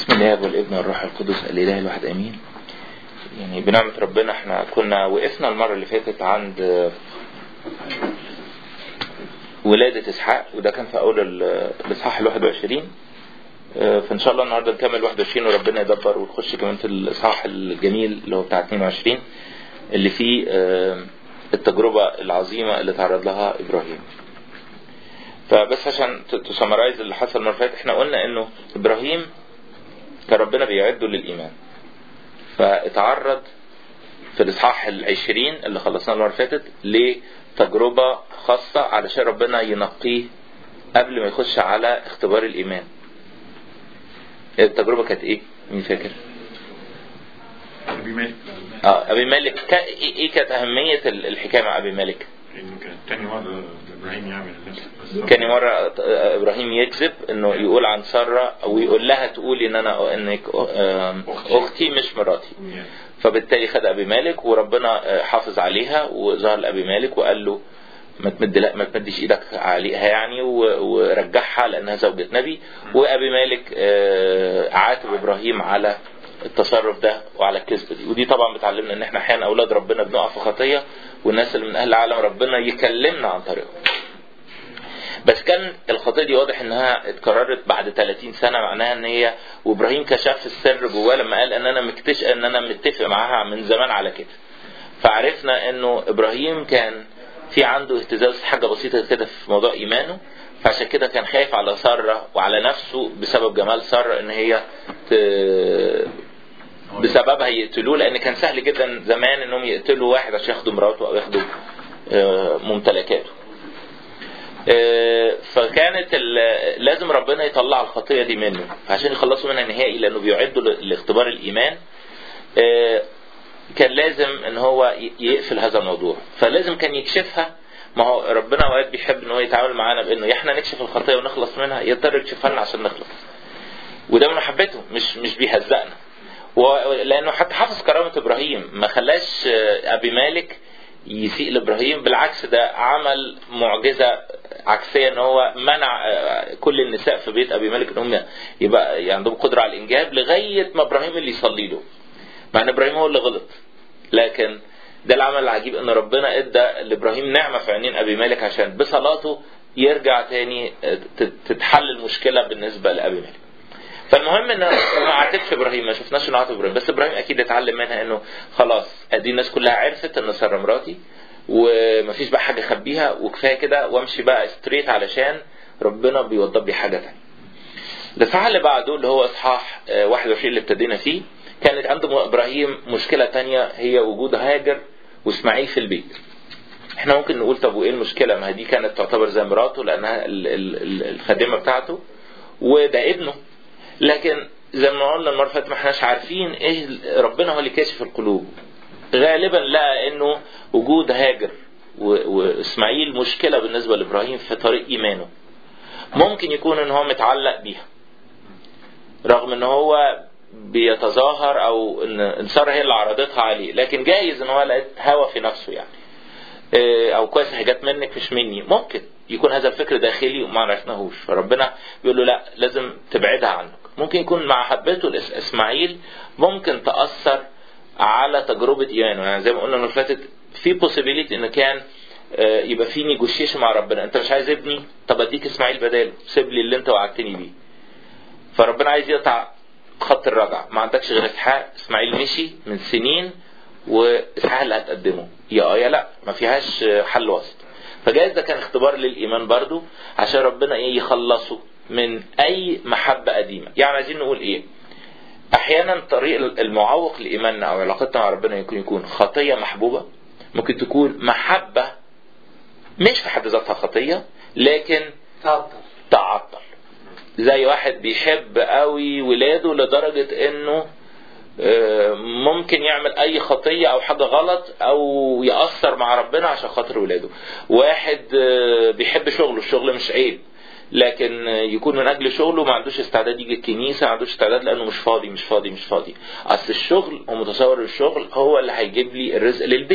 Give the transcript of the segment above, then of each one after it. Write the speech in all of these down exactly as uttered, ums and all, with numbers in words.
بسم الله والابن والروح القدس الاله الواحد امين. يعني بنعمة ربنا احنا كنا وقفنا المرة اللي فاتت عند ولادة اسحاق، وده كان في اول الاصحاح الواحد وعشرين. فان شاء الله النهارده نكمل واحد وعشرين وربنا يدبر ونخش كمان في الاصحاح الجميل اللي هو بتاع اتنين وعشرين اللي فيه التجربة العظيمة اللي تعرض لها ابراهيم. فبس عشان تسمرايز اللي حصل المرة اللي فاتت، احنا قلنا انه ابراهيم كان ربنا بيعده للايمان، فاتعرض في الاصحاح العشرين اللي خلصناه المرة اللي فاتت لتجربة خاصة علشان ربنا ينقيه قبل ما يخش على اختبار الايمان. التجربة كانت ايه؟ مين فاكر؟ ابي مالك. اه ابي مالك. كا ايه كانت اهمية الحكاية مع ابي مالك؟ لانه كانت تاني مرة ابراهيم يعمل النفس. كان مرة ابراهيم يكذب انه يقول عن سارة او يقول لها تقولي ان انا انك اختي مش مراتي. فبالتالي خد ابي مالك وربنا حافظ عليها وظهر لابي مالك وقال له ما تمد لا ما تمدش ايدك عليها يعني، ورجعها لانها زوجة نبي. وابي مالك عاتب ابراهيم على التصرف ده وعلى الكذبه دي. ودي طبعا بتعلمنا ان احنا احيانا اولاد ربنا بنقع في خطيه، والناس اللي من اهل العالم ربنا يكلمنا عن طريقهم. بس كان الخطيه دي واضح انها اتكررت بعد ثلاثين سنه، معناها ان هي وابراهيم كشف السر جواه لما قال ان انا مكتشف ان انا متفق معاها من زمان على كده. فعرفنا انه ابراهيم كان في عنده اهتزاز حاجه بسيطه كده في موضوع ايمانه، فعشان كده كان خايف على ساره وعلى نفسه بسبب جمال ساره ان هي ت... بسببها يقتلوه، لان كان سهل جدا زمان انهم يقتلوا واحد عشان ياخدوا مراته او ياخدوا ممتلكاته. فكانت لازم ربنا يطلع الخطيه دي منه عشان يخلصوا منها نهائي، لانه بيعدوا لاختبار الايمان. كان لازم ان هو يقفل هذا الموضوع، فلازم كان يكشفها. ما هو ربنا اوقات بيحب ان هو يتعامل معانا بانه يا احنا نكشف الخطيه ونخلص منها، يضطر يكشفها لنا عشان نخلص. وده من محبته، مش مش بيهزقنا. ولانه حتى حافظ كرامه ابراهيم، ما خلاش ابي مالك يسيء لابراهيم، بالعكس ده عمل معجزه عكسيه ان هو منع كل النساء في بيت ابي مالك انهم يبقى عندهم قدره على الانجاب لغايه ما ابراهيم اللي يصلي له، مع ان ابراهيم هو اللي غلط. لكن ده العمل العجيب ان ربنا ادى لابراهيم نعمه في عينين ابي مالك عشان بصلاته يرجع تاني تتحل المشكله بالنسبه لابي مالك. فالمهم ان ما عاتبش ابراهيم، ما شفناش انه عاتب ابراهيم، بس ابراهيم اكيد اتعلم منها انه خلاص ادي الناس كلها عرفت ان ساره مراتي ومفيش بقى حاجه اخبيها وكفايه كده، وامشي بقى ستريت علشان ربنا بيوضب لي حاجه ثانيه. الاصحاح اللي بعده اللي هو اصحاح واحد وعشرين اللي ابتدينا فيه، كانت عنده ابراهيم مشكله ثانيه هي وجود هاجر واسماعيل في البيت. احنا ممكن نقول طب وايه المشكله؟ ما دي كانت تعتبر زي مراته لانها الخادمه بتاعته وده ابنه. لكن زي ما قلنا المره اللي فاتت ما احناش عارفين ايه، ربنا هو اللي كاشف القلوب. غالبا لقى انه وجود هاجر واسماعيل مشكله بالنسبه لابراهيم في طريق ايمانه. ممكن يكون ان هو متعلق بيها رغم ان هو بيتظاهر او ان ساره هي اللي عرضتها عليه، لكن جايز ان هو لقى هوى في نفسه يعني، او كويس هي جت منك مش مني. ممكن يكون هذا الفكر داخلي وما عرفناهوش، فربنا بيقول له لا لازم تبعدها عنك. ممكن يكون مع حبته لاسماعيل ممكن تاثر على تجربه ايمانه، يعني زي ما قلنا من فاتت في possibility ان كان يبقى في نيجوشيشن مع ربنا. انت مش عايز ابني، طب اديك اسماعيل بداله، سيب لي اللي انت وعدتني بيه. فربنا عايز يقطع خط الرجعه، ما عندكش غير اسحاق. اسماعيل مشي من سنين واسحاق اللي هتقدمه يا اه يا لا، ما فيهاش حل وسط. فجايز ده كان اختبار للايمان برضو عشان ربنا ايه يخلصه من اي محبه قديمه. يعني عايزين نقول ايه؟ احيانا طريق المعوق لايماننا او علاقتنا مع ربنا يمكن يكون خطيه محبوبه، ممكن تكون محبه مش في حد ذاتها خطيه لكن تعطل تعطل. زي واحد بيحب قوي ولاده لدرجه انه ممكن يعمل اي خطيه او حاجه غلط او يأثر مع ربنا عشان خاطر ولاده. واحد بيحب شغله، الشغل مش عيب، لكن يكون من اجل شغله ما عندوش استعداد يجي الكنيسه، ما عندوش استعداد لانه مش فاضي مش فاضي مش فاضي. اصل الشغل ومتصور الشغل هو اللي هيجيب لي الرزق للبيت،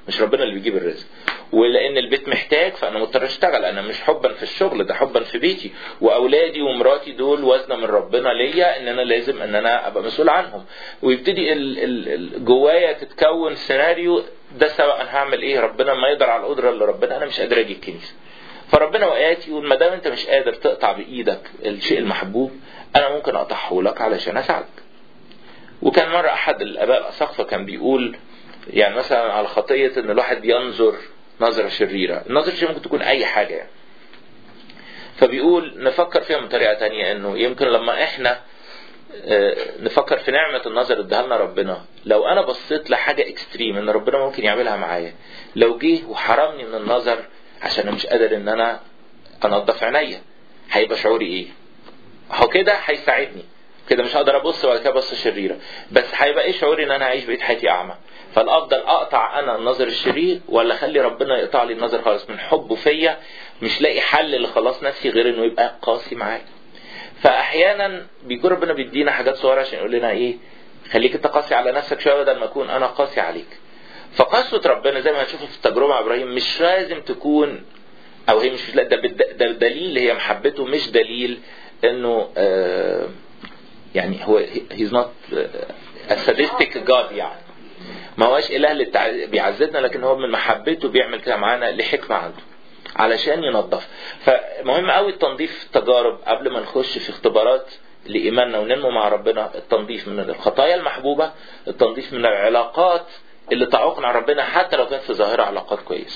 مش ربنا اللي بيجيب الرزق. ولان البيت محتاج فانا مضطر اشتغل، انا مش حبا في الشغل، ده حبا في بيتي، واولادي ومراتي دول وزنه من ربنا ليا ان انا لازم ان انا ابقى مسؤول عنهم. ويبتدي ال ال جوايا تتكون سيناريو ده سواء انا هعمل ايه، ربنا ما يقدر على القدره اللي ربنا، انا مش قادر اجي الكنيسه. فربنا وقات يقول ما دام انت مش قادر تقطع بايدك الشيء المحبوب انا ممكن اقطعه لك علشان اساعدك. وكان مره احد الاباء الاساقفه كان بيقول يعني مثلا على خطيه ان الواحد ينظر نظره شريره، النظره الشريره ممكن تكون اي حاجه يعني. فبيقول نفكر فيها من طريقه تانية، انه يمكن لما احنا نفكر في نعمه النظر اللي اداها لنا ربنا، لو انا بصيت لحاجه اكستريم ان ربنا ممكن يعملها معايا، لو جه وحرمني من النظر عشان انا مش قادر ان انا انضف عينيا، هيبقى شعوري ايه؟ هو كده هيساعدني، كده مش هقدر ابص ولا كده بصه شريره، بس هيبقى ايه شعوري ان انا اعيش بقيت حياتي اعمى. فالافضل اقطع انا النظر الشرير ولا اخلي ربنا يقطع لي النظر خالص من حبه فيا، مش لاقي حل لخلاص نفسي غير انه يبقى قاسي معايا. فاحيانا بيكون ربنا بيدينا حاجات صغيره عشان يقول لنا ايه، خليك انت قاسي على نفسك شويه بدل ما اكون انا قاسي عليك. فقسوه ربنا زي ما هنشوف في التجربه مع ابراهيم مش لازم تكون، او هي مش ده ده دليل هي محبته، مش دليل انه آه يعني هو he's not a sadistic God يعني، ما هواش اله اللي بيعذبنا، لكن هو من محبته بيعمل كده معانا لحكمه عنده علشان ينظف. فمهم قوي التنظيف التجارب قبل ما نخش في اختبارات لايماننا وننمو مع ربنا، التنظيف من الخطايا المحبوبه، التنظيف من العلاقات اللي تعوقنا عن ربنا حتى لو كانت في ظاهرها علاقات كويسه.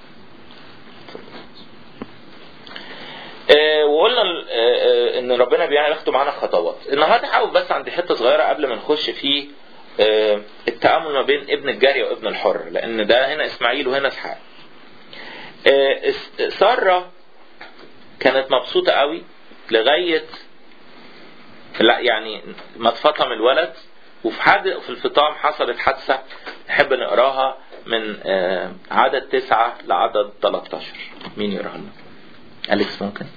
أه وقلنا أه ان ربنا بياخد معانا خطوات. النهارده هحاول بس عندي حته صغيره قبل ما نخش في أه التعامل ما بين ابن الجاريه وابن الحر، لان ده هنا اسماعيل وهنا اسحاق. أه ساره كانت مبسوطه قوي لغايه لا يعني ما اتفطم الولد، وفي حد في الفطام حصلت حادثه نحب نقراها من أه عدد تسعة لعدد ثلاثة عشر. مين يقراها لنا؟ أليكس ممكن.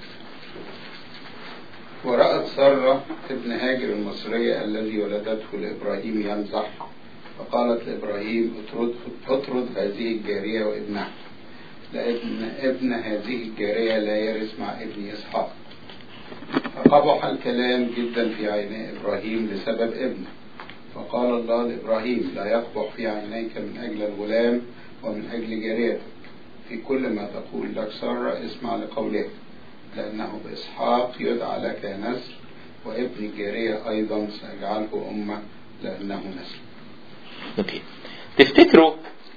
ورأت سارة ابن هاجر المصرية الذي ولدته لإبراهيم يمزح، فقالت لإبراهيم اطرد, اطرد هذه الجارية وابنها، لأن ابن هذه الجارية لا يرث مع ابن إسحاق. فقبح الكلام جدا في عيني إبراهيم لسبب ابنه، فقال الله لإبراهيم لا يقبح في عينيك من أجل الغلام ومن أجل جاريتك، في كل ما تقول لك سارة اسمع لقولها، لأنه بإسحاق يدعى لك نسل، وابن الجارية أيضا سأجعله أمة لأنه نسل. اوكي. تفتكروا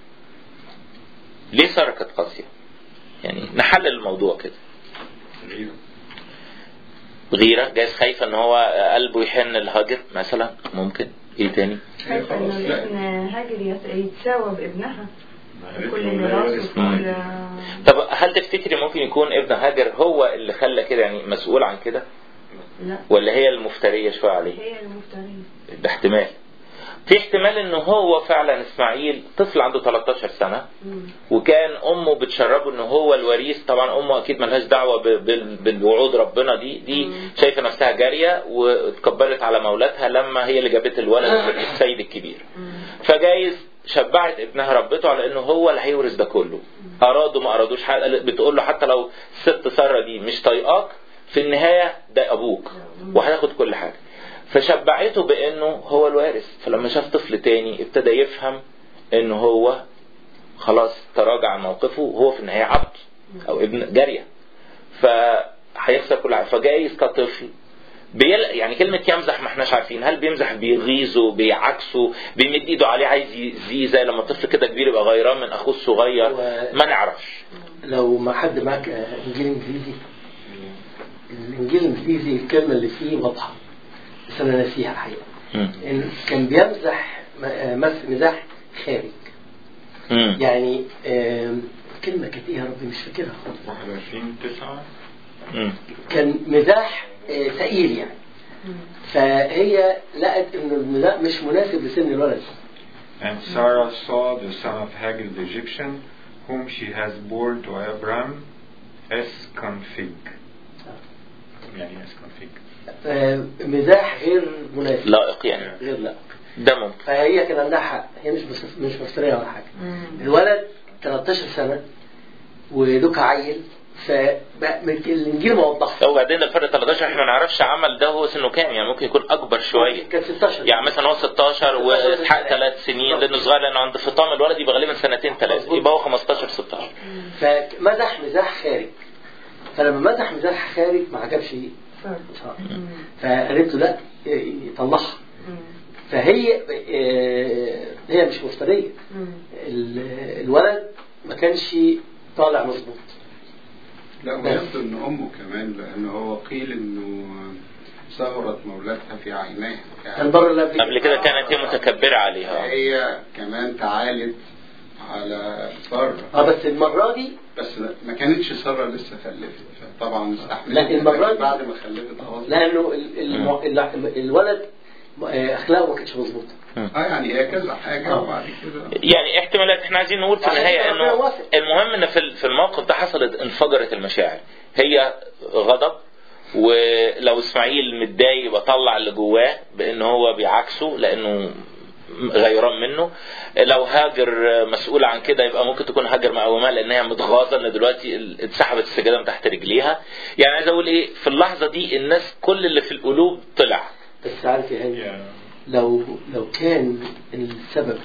ليه سارة كانت قاسية؟ يعني نحلل الموضوع كده. غيرة. غيرة، جايز خايفة ان هو قلبه يحن الهاجر مثلا، ممكن. ايه تاني؟ خايفة ان ابن هاجر يتساوى بابنها كل ميراث وكل. طب هل تفتكري ممكن يكون ابن هاجر هو اللي خلى كده، يعني مسؤول عن كده؟ لا. ولا هي المفترية شوية عليه؟ هي المفترية. ده احتمال. في احتمال انه هو فعلا اسماعيل طفل عنده ثلاثة عشر سنة، وكان امه بتشربه انه هو الوريث. طبعا امه اكيد ملهاش دعوة بالوعود ربنا دي دي شايفة نفسها جارية واتكبرت على مولاتها لما هي اللي جابت الولد السيد الكبير. فجايز شبعت ابنها ربته على انه هو اللي هيورث ده كله، ارادوا ما ارادوش. بتقول له حتى لو ست سارة دي مش طايقاك في النهاية ده ابوك وهياخد كل حاجة. فشبعته بانه هو الوارث. فلما شاف طفل تاني ابتدى يفهم انه هو خلاص تراجع عن موقفه، وهو في النهاية عبد او ابن جارية، فهيخسر كل حاجة. فجايز كطفل بيل... يعني كلمة يمزح ما احناش عارفين، هل بيمزح بيغيظه بيعكسه بيمد ايده عليه عايز يزيه زي لما طفل كده كبير يبقى غيران من اخوه الصغير و... ما نعرفش. لو ما حد معك انجيل انجليزي، الانجيل الانجليزي الكلمة اللي فيه واضحة بس انا ناسيها الحقيقة. إن كان بيمزح مزاح خارج. مم. يعني كلمة كانت ايه يا ربي مش فاكرها. واحد وعشرين تسعة. كان مزاح ثقيل يعني. فهي لقت انه المزاح مش مناسب لسن الولد. And Sarah saw the son of Hagar the Egyptian, whom she has born to Abraham, as config. يعني as config. مزاح غير مناسب. لائق يعني. غير لائق. ده ممكن. فهي كان عندها حق، هي مش مس- مش مفترية ولا حاجة. الولد تلتاشر سنة ودوكا عيل، فالإنجيل ما وضحش. وبعدين الفرق تلتاشر احنا ما نعرفش عمل ده هو سنه كام، يعني ممكن يكون اكبر شويه، كان ستاشر يعني مثلا هو ستاشر واسحاق ثلاث سنين لانه صغير، لانه عند فطام الولد يبقى غالبا سنتين ثلاثه، يبقى هو خمستاشر ستاشر. فمزح مزاح خارج، فلما مزح مزاح خارج ما عجبش سارة، فقالت له لا يطلعها. فهي هي مش مفترية، الولد ما كانش طالع مظبوط. لا ويبدو ان امه كمان، لان هو قيل انه صغرت مولاتها في عينيها كان بره اللي قبل كده كانت هي متكبرة عليها. هي كمان تعالت على سارة. اه بس المرة دي بس ما كانتش سارة لسه خلفت، فطبعا استحملت. لا المرة دي بعد ما خلفت خلاص، لانه ال- ال- الولد اخلاقه ما كانتش مظبوطه. اه يعني هي كذا حاجه آه. وبعد كده يعني احتمالات احنا عايزين نقول في النهايه عشان انه ربنا وافق. المهم ان في في الموقف ده حصلت انفجرت المشاعر، هي غضب، ولو اسماعيل متضايق يبقى طلع اللي جواه بان هو بيعكسه لانه غيران منه. لو هاجر مسؤول عن كده يبقى ممكن تكون هاجر مقاومه لانها متغاظه ان دلوقتي اتسحبت السجاده من تحت رجليها. يعني عايز اقول ايه، في اللحظه دي الناس كل اللي في القلوب طلع. بس عارف يا هاني، لو لو كان السبب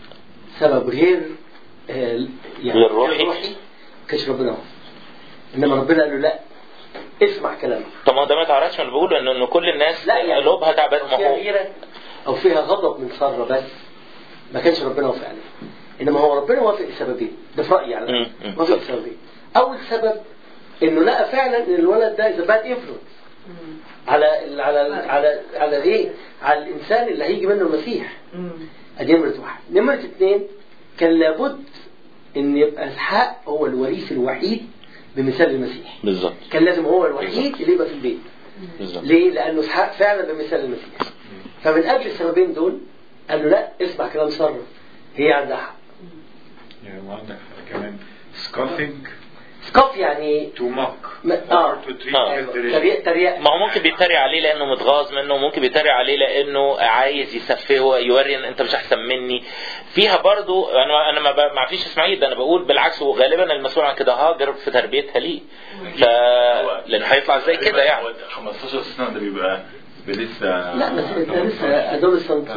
سبب غير آه يعني غير روحي، كانش ربنا وافق. انما ربنا قال له لا اسمع كلامي. طب ما ده ما تعرفش، ما انا بقول انه انه كل الناس لا يعني قلوبها تعبانه. ما فيها هو غيرة او فيها غضب من سارة بس ما كانش ربنا وافق عليه. انما هو ربنا وافق لسببين، ده في رايي يعني وافق لسببين. اول سبب انه لقى فعلا ان الولد ده اذا باد انفلونس على على على على ايه على الانسان اللي هيجي منه المسيح. ادي نمرة واحد. نمرة اثنين، كان لابد ان يبقى اسحاق هو الوريث الوحيد بمثال المسيح. بالظبط. كان لازم هو الوحيد اللي يبقى في البيت. بالظبط. ليه؟ لانه اسحاق فعلا بمثال المسيح. فمن قبل السببين دول قال له لا اسمع كلام سارة، هي عندها حق. يعني وعندك كمان scoffing سكوف يعني to mock ما- or اه to treat آه. as the تريق تريق. ما هو ممكن بيتريق عليه لانه متغاظ منه، وممكن بيتريق عليه لانه عايز يسفهه يوري ان انت مش احسن مني. فيها برضو انا انا ما ما فيش اسماعيل ده، انا بقول بالعكس، وغالبا المسؤول عن كده هاجر في تربيتها ليه، ف لان هيطلع زي كده يعني. خمستاشر سنة ده بيبقى لسه لا بس انت لسه ادولسنت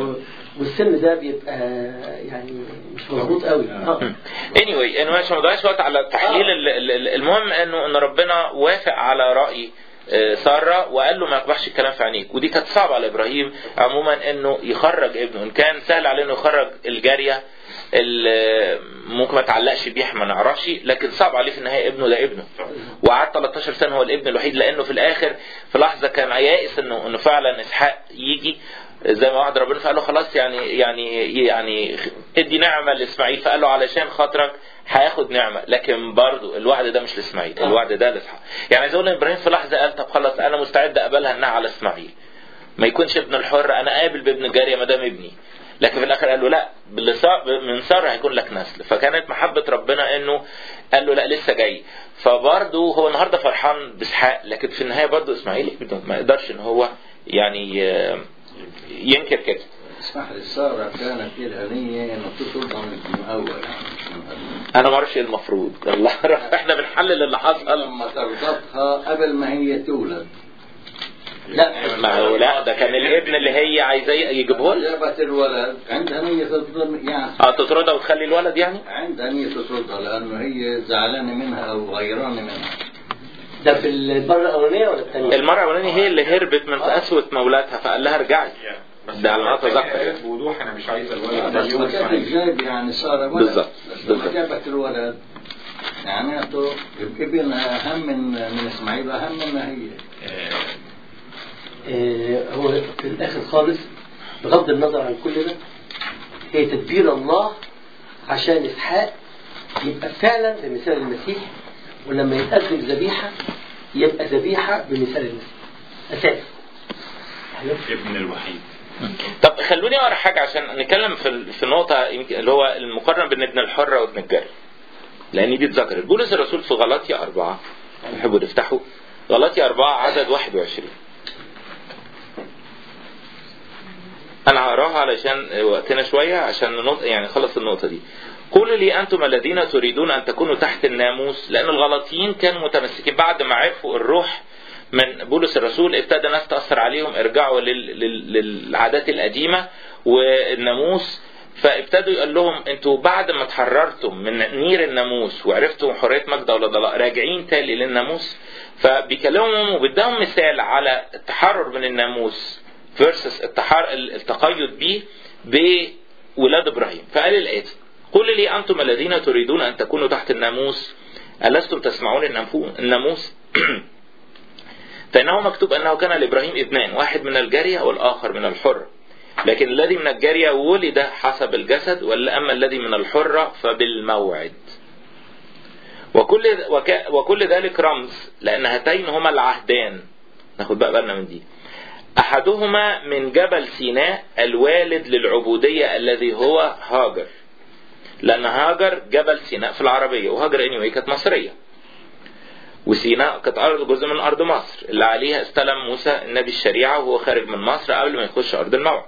والسن ده بيبقى يعني مش مظبوط قوي. اه anyway انا مش مضيعش وقت على تحليل ال- ال- ال- المهم انه ان ربنا وافق على راي آه، ساره وقال له ما يقبحش الكلام في عينيك. ودي كانت صعبه على ابراهيم عموما انه يخرج ابنه، ان كان سهل عليه انه يخرج الجاريه اللي ممكن ما تعلقش بيه ما نعرفش، لكن صعب عليه في النهايه ابنه ده ابنه، وقعد تلتاشر سنه هو الابن الوحيد، لانه في الاخر في لحظه كان يائس انه انه فعلا اسحاق يجي زي ما وعد ربنا، فقال له خلاص يعني يعني يعني ادي نعمه لاسماعيل، فقال له علشان خاطرك هياخد نعمه، لكن برضه الوعد ده مش لاسماعيل، الوعد ده لاسحاق. يعني عايز اقول ان ابراهيم في لحظه قال طب خلاص انا مستعد اقبلها انها على اسماعيل، ما يكونش ابن الحر، انا قابل بابن الجاريه ما دام ابني. لكن في الاخر قال له لا من سارة هيكون لك نسل. فكانت محبه ربنا انه قال له لا لسه جاي. فبرضه هو النهارده فرحان باسحاق، لكن في النهايه برضه اسماعيل ما يقدرش ان هو يعني ينكر كده. اسمح لي، سارة كانت لها نية انه تطلب من اول. انا ما اعرفش ايه المفروض، الله احنا بنحلل اللي حصل. لما تربطها قبل ما هي تولد. لا ما هو لا ده كان الابن اللي هي عايزاه يجيبه لها. جابت الولد عندها نية تطلب يعني اه تطردها وتخلي الولد يعني؟ عندها نية تطردها لانه هي زعلانة منها او غيرانة منها. ده في المرة الأولانية ولا الثانية؟ المرة الأولانية هي اللي هربت من قسوة مولاتها فقال لها ارجعي. ده على ما اتذكر بوضوح انا مش عايز الولد بس ما كانت جايب يعني صار ولد. بالظبط. لما جابت الولد معناته ابن اهم من من اسماعيل واهم منها هي. آه هو في الآخر خالص بغض النظر عن كل ده هي تدبير الله عشان إسحاق يبقى فعلا بمثال المسيح، ولما يتقدم ذبيحة يبقى ذبيحة بمثال المسيح أساس ابن الوحيد. طب خلوني اقرا حاجه عشان نتكلم في في النقطه اللي هو المقارنه بين ابن الحر وابن الجاري، لان دي اتذكرت. بولس الرسول في غلاطيا أربعة، تحبوا تفتحوا غلاطيا أربعة عدد واحد وعشرين. انا هقراها علشان وقتنا شويه عشان ننط يعني خلص النقطه دي. قولوا لي انتم الذين تريدون ان تكونوا تحت الناموس، لان الغلطيين كانوا متمسكين بعد ما عرفوا الروح من بولس الرسول ابتدى ناس تأثر عليهم ارجعوا للعادات القديمة والناموس، فابتدوا يقول لهم انتوا بعد ما تحررتم من نير الناموس وعرفتوا حرية مجد ولا ضلاء راجعين تالي للناموس. فبيكلمهم وبدهم مثال على التحرر من الناموس versus التقيد به بولاد ابراهيم. فقال الآتي: قل لي أنتم الذين تريدون أن تكونوا تحت الناموس ألستم تسمعون الناموس؟ فإنه مكتوب أنه كان لإبراهيم ابنان، واحد من الجارية والآخر من الحرة، لكن الذي من الجارية ولد حسب الجسد، وأما الذي من الحرة فبالموعد. وكل, وك وكل ذلك رمز، لأن هاتين هما العهدان. ناخد بقى بالنا من دي. أحدهما من جبل سيناء الوالد للعبودية الذي هو هاجر، لأن هاجر جبل سيناء في العربية، وهاجر anyway كانت مصرية، وسيناء كانت أرض جزء من أرض مصر اللي عليها استلم موسى النبي الشريعة وهو خارج من مصر قبل ما يخش أرض الموعد.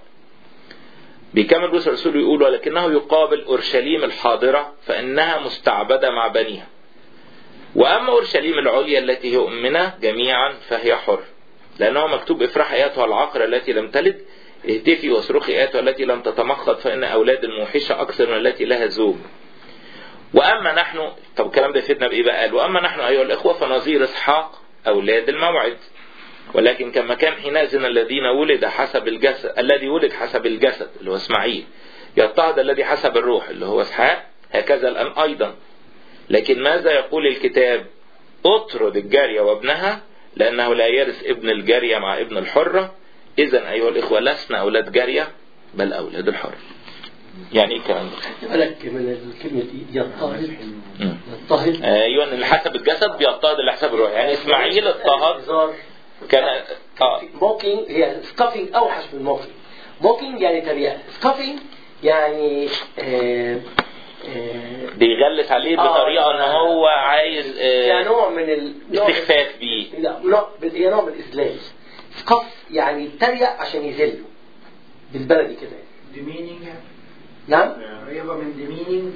بيكمل بولس الرسول يقول: ولكنه يقابل أورشليم الحاضرة فإنها مستعبدة مع بنيها، وأما أورشليم العليا التي هي أمنا جميعا فهي حر، لأنه مكتوب: افرح أيتها العاقرة التي لم تلد، اهتفي واصرخي أيتها التي لم تتمخض، فإن أولاد الموحشة أكثر من التي لها زوج. وأما نحن، طب الكلام ده يفيدنا بإيه بقى؟ قال: وأما نحن أيها الإخوة فنظير إسحاق أولاد الموعد، ولكن كما كان حينئذ الذين ولد حسب الجسد الذي ولد حسب الجسد اللي هو إسماعيل يضطهد الذي حسب الروح اللي هو إسحاق، هكذا الآن أيضا. لكن ماذا يقول الكتاب؟ اطرد الجارية وابنها، لأنه لا يرث ابن الجارية مع ابن الحرة. إذن أيها الإخوة لسنا أولاد جارية بل أولاد الحرة. يعني ايه الكلام ده؟ بالك من الكلمة دي يضطهد يضطهد ايوه اللي حسب الجسد بيضطهد اللي حسب الروح. يعني اسماعيل اضطهد كان اه موكينج، هي سكافينج اوحش من موكينج. موكينج يعني تريقة، سكافينج يعني آه آه بيغلس عليه بطريقة ان هو عايز آه يعني نوع من الاستخفاف بيه. لا نوع هي نوع من الإذلال. سكاف يعني تريق عشان يذله بالبلدي كده. demeaning نعم قريبة من demeaning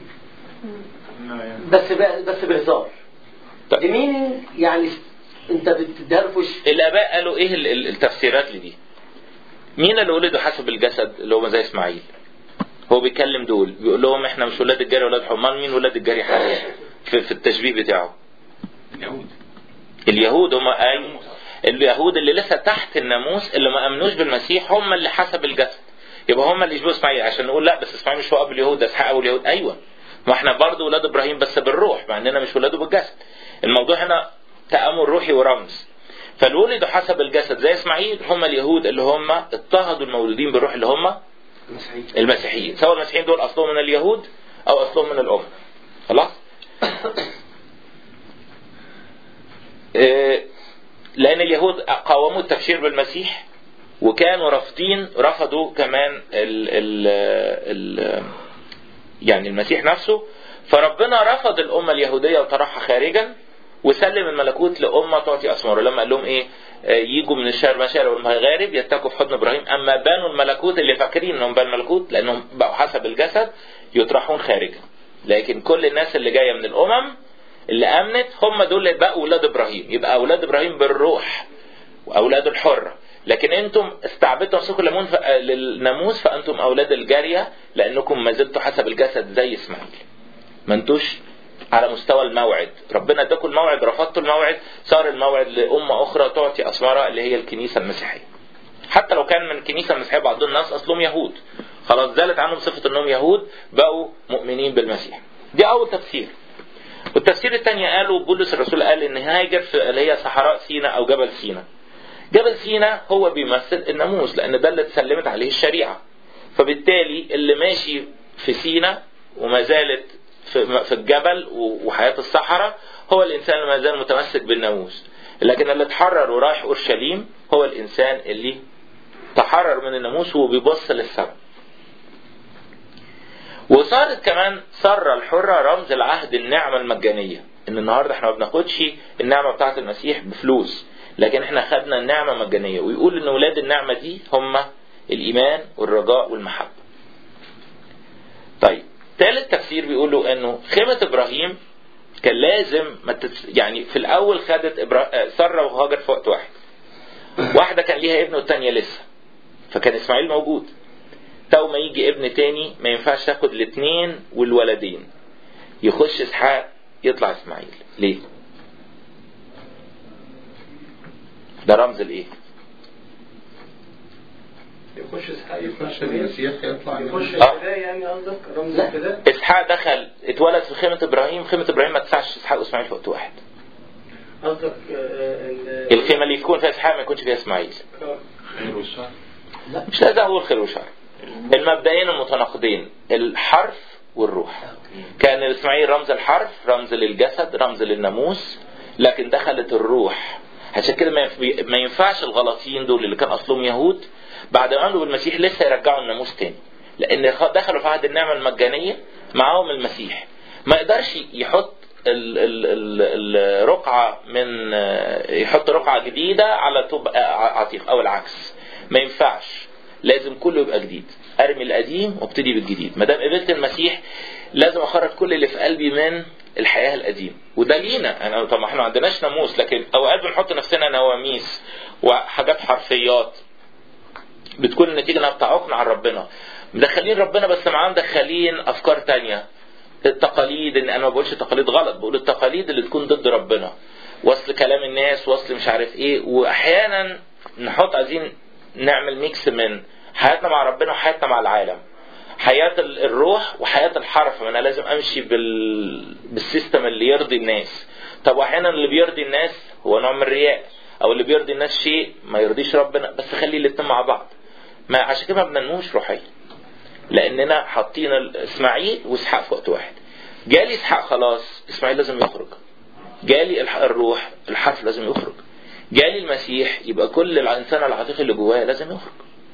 بس بس بهزار. demeaning يعني انت بتدرفش. الاباء قالوا ايه التفسيرات لدي؟ مين اللي ولدوا حسب الجسد اللي هم زي اسماعيل؟ هو بيكلم دول بيقول لهم احنا مش ولاد الجاري ولاد حمار. مين ولاد الجاري حاليا في, في التشبيه بتاعه؟ اليهود. اليهود هم اي اليهود اللي لسه تحت الناموس اللي ما امنوش بالمسيح هم اللي حسب الجسد. يبقى هم اللي يشبهوا اسماعيل عشان نقول لا بس اسماعيل مش هو ابو اليهود ده اسحاق ابو اليهود. ايوه ما احنا برضه ولاد ابراهيم بس بالروح مع اننا مش ولاده بالجسد. الموضوع هنا تأمل روحي ورمز. فالولد حسب الجسد زي اسماعيل هم اليهود اللي هم اضطهدوا المولودين بالروح اللي هم المسيحيين. المسيحيين سواء المسيحيين دول اصلهم من اليهود او اصلهم من الامم. خلاص. إيه لان اليهود قاوموا التبشير بالمسيح وكانوا رافضين رفضوا كمان ال ال ال يعني المسيح نفسه. فربنا رفض الامه اليهوديه وطرحها خارجا وسلم الملكوت لامه تعطي اسماره. لما قال لهم ايه ييجوا من الشرق مشارق والمغارب يتكوا في حضن ابراهيم، اما بنوا الملكوت اللي فاكرين انهم بنوا الملكوت لانهم بقوا حسب الجسد يطرحون خارجا. لكن كل الناس اللي جايه من الامم اللي امنت هم دول اللي بقوا اولاد ابراهيم. يبقى اولاد ابراهيم بالروح واولاد الحره. لكن انتم استعبدتوا نفسكم للناموس فانتم اولاد الجاريه لانكم ما زلتوا حسب الجسد زي اسماعيل. ما انتوش على مستوى الموعد. ربنا اداكم الموعد رفضتوا الموعد صار الموعد لامه اخرى تعطي اسمارها اللي هي الكنيسه المسيحيه. حتى لو كان من الكنيسه المسيحيه بعض الناس اصلهم يهود خلاص زالت عنهم صفه انهم يهود بقوا مؤمنين بالمسيح. دي اول تفسير. والتفسير الثاني قالوا بولس الرسول قال ان هاجر في اللي هي صحراء سيناء او جبل سيناء. جبل سيناء هو بيمثل الناموس لان ده اللي اتسلمت عليه الشريعه. فبالتالي اللي ماشي في سيناء وما زالت في الجبل وحياة الصحراء هو الإنسان اللي ما زال متمسك بالناموس. لكن اللي اتحرر ورايح أورشليم هو الإنسان اللي تحرر من الناموس وبيبص للسماء. وصارت كمان سر الحرة رمز العهد النعمة المجانية. إن النهاردة احنا ما بناخدش النعمة بتاعة المسيح بفلوس لكن احنا خدنا النعمة مجانية. ويقول إن ولاد النعمة دي هم الإيمان والرجاء والمحبة. طيب ثالث تفسير بيقولوا انه خيمة ابراهيم كان لازم ما تتس... يعني في الاول خدت إبرا... سارة وهاجر في وقت واحد، واحدة كان ليها ابن والتانية لسه، فكان اسماعيل موجود. تو ما يجي ابن تاني ما ينفعش تاخد الاثنين والولدين، يخش اسحاق يطلع اسماعيل. ليه؟ ده رمز الايه؟ يخش اسحاق يخش المسيح يطلع يخش آه. الفداء، يعني قصدك رمز الفداء؟ اسحاق دخل اتولد في خيمة ابراهيم، خيمة ابراهيم ما تسعش اسحاق واسماعيل في وقت واحد. قصدك آه، ال- الخيمة اللي يكون فيها اسحاق ما يكونش فيها اسماعيل. آه. خير والشر. مش لازم اقول خير وشر، المبدئين المتناقضين الحرف والروح. كان اسماعيل رمز الحرف، رمز للجسد، رمز للناموس، لكن دخلت الروح. عشان كده ما ينفعش الغلطيين دول اللي كان اصلهم يهود بعد ما امنوا بالمسيح لسه يرجعوا الناموس تاني، لان دخلوا في عهد النعمه المجانيه معاهم المسيح. ما يقدرش يحط الرقعه من يحط رقعه جديده على طوب عتيق او العكس، ما ينفعش. لازم كله يبقى جديد، ارمي القديم وابتدي بالجديد. ما دام قبلت المسيح لازم اخرج كل اللي في قلبي من الحياه القديمه. وده لينا انا طبعا احنا ما عندناش ناموس، لكن اوقات بنحط نفسنا نواميس وحاجات حرفيات بتكون النتيجه انها بتعوقنا عن ربنا. مدخلين ربنا بس معاه مدخلين افكار تانية، التقاليد. ان انا ما بقولش تقاليد غلط، بقول التقاليد اللي تكون ضد ربنا، وصل كلام الناس، وصل مش عارف ايه. واحيانا نحط عايزين نعمل ميكس من حياتنا مع ربنا وحياتنا مع العالم، حياة الروح وحياة الحرف. انا لازم امشي بال... بالسيستم اللي يرضي الناس. طب واحيانا اللي بيرضي الناس هو نوع من الرياء، او اللي بيرضي الناس شيء ما يرضيش ربنا، بس خلي الاتنين مع بعض. ما عشان كده ما بننموش روحيا، لاننا حاطين اسماعيل واسحاق في وقت واحد. جالي اسحاق خلاص اسماعيل لازم يخرج، جالي الروح الحرف لازم يخرج، جالي المسيح يبقى كل الانسان العتيق اللي جواه لازم يخرج.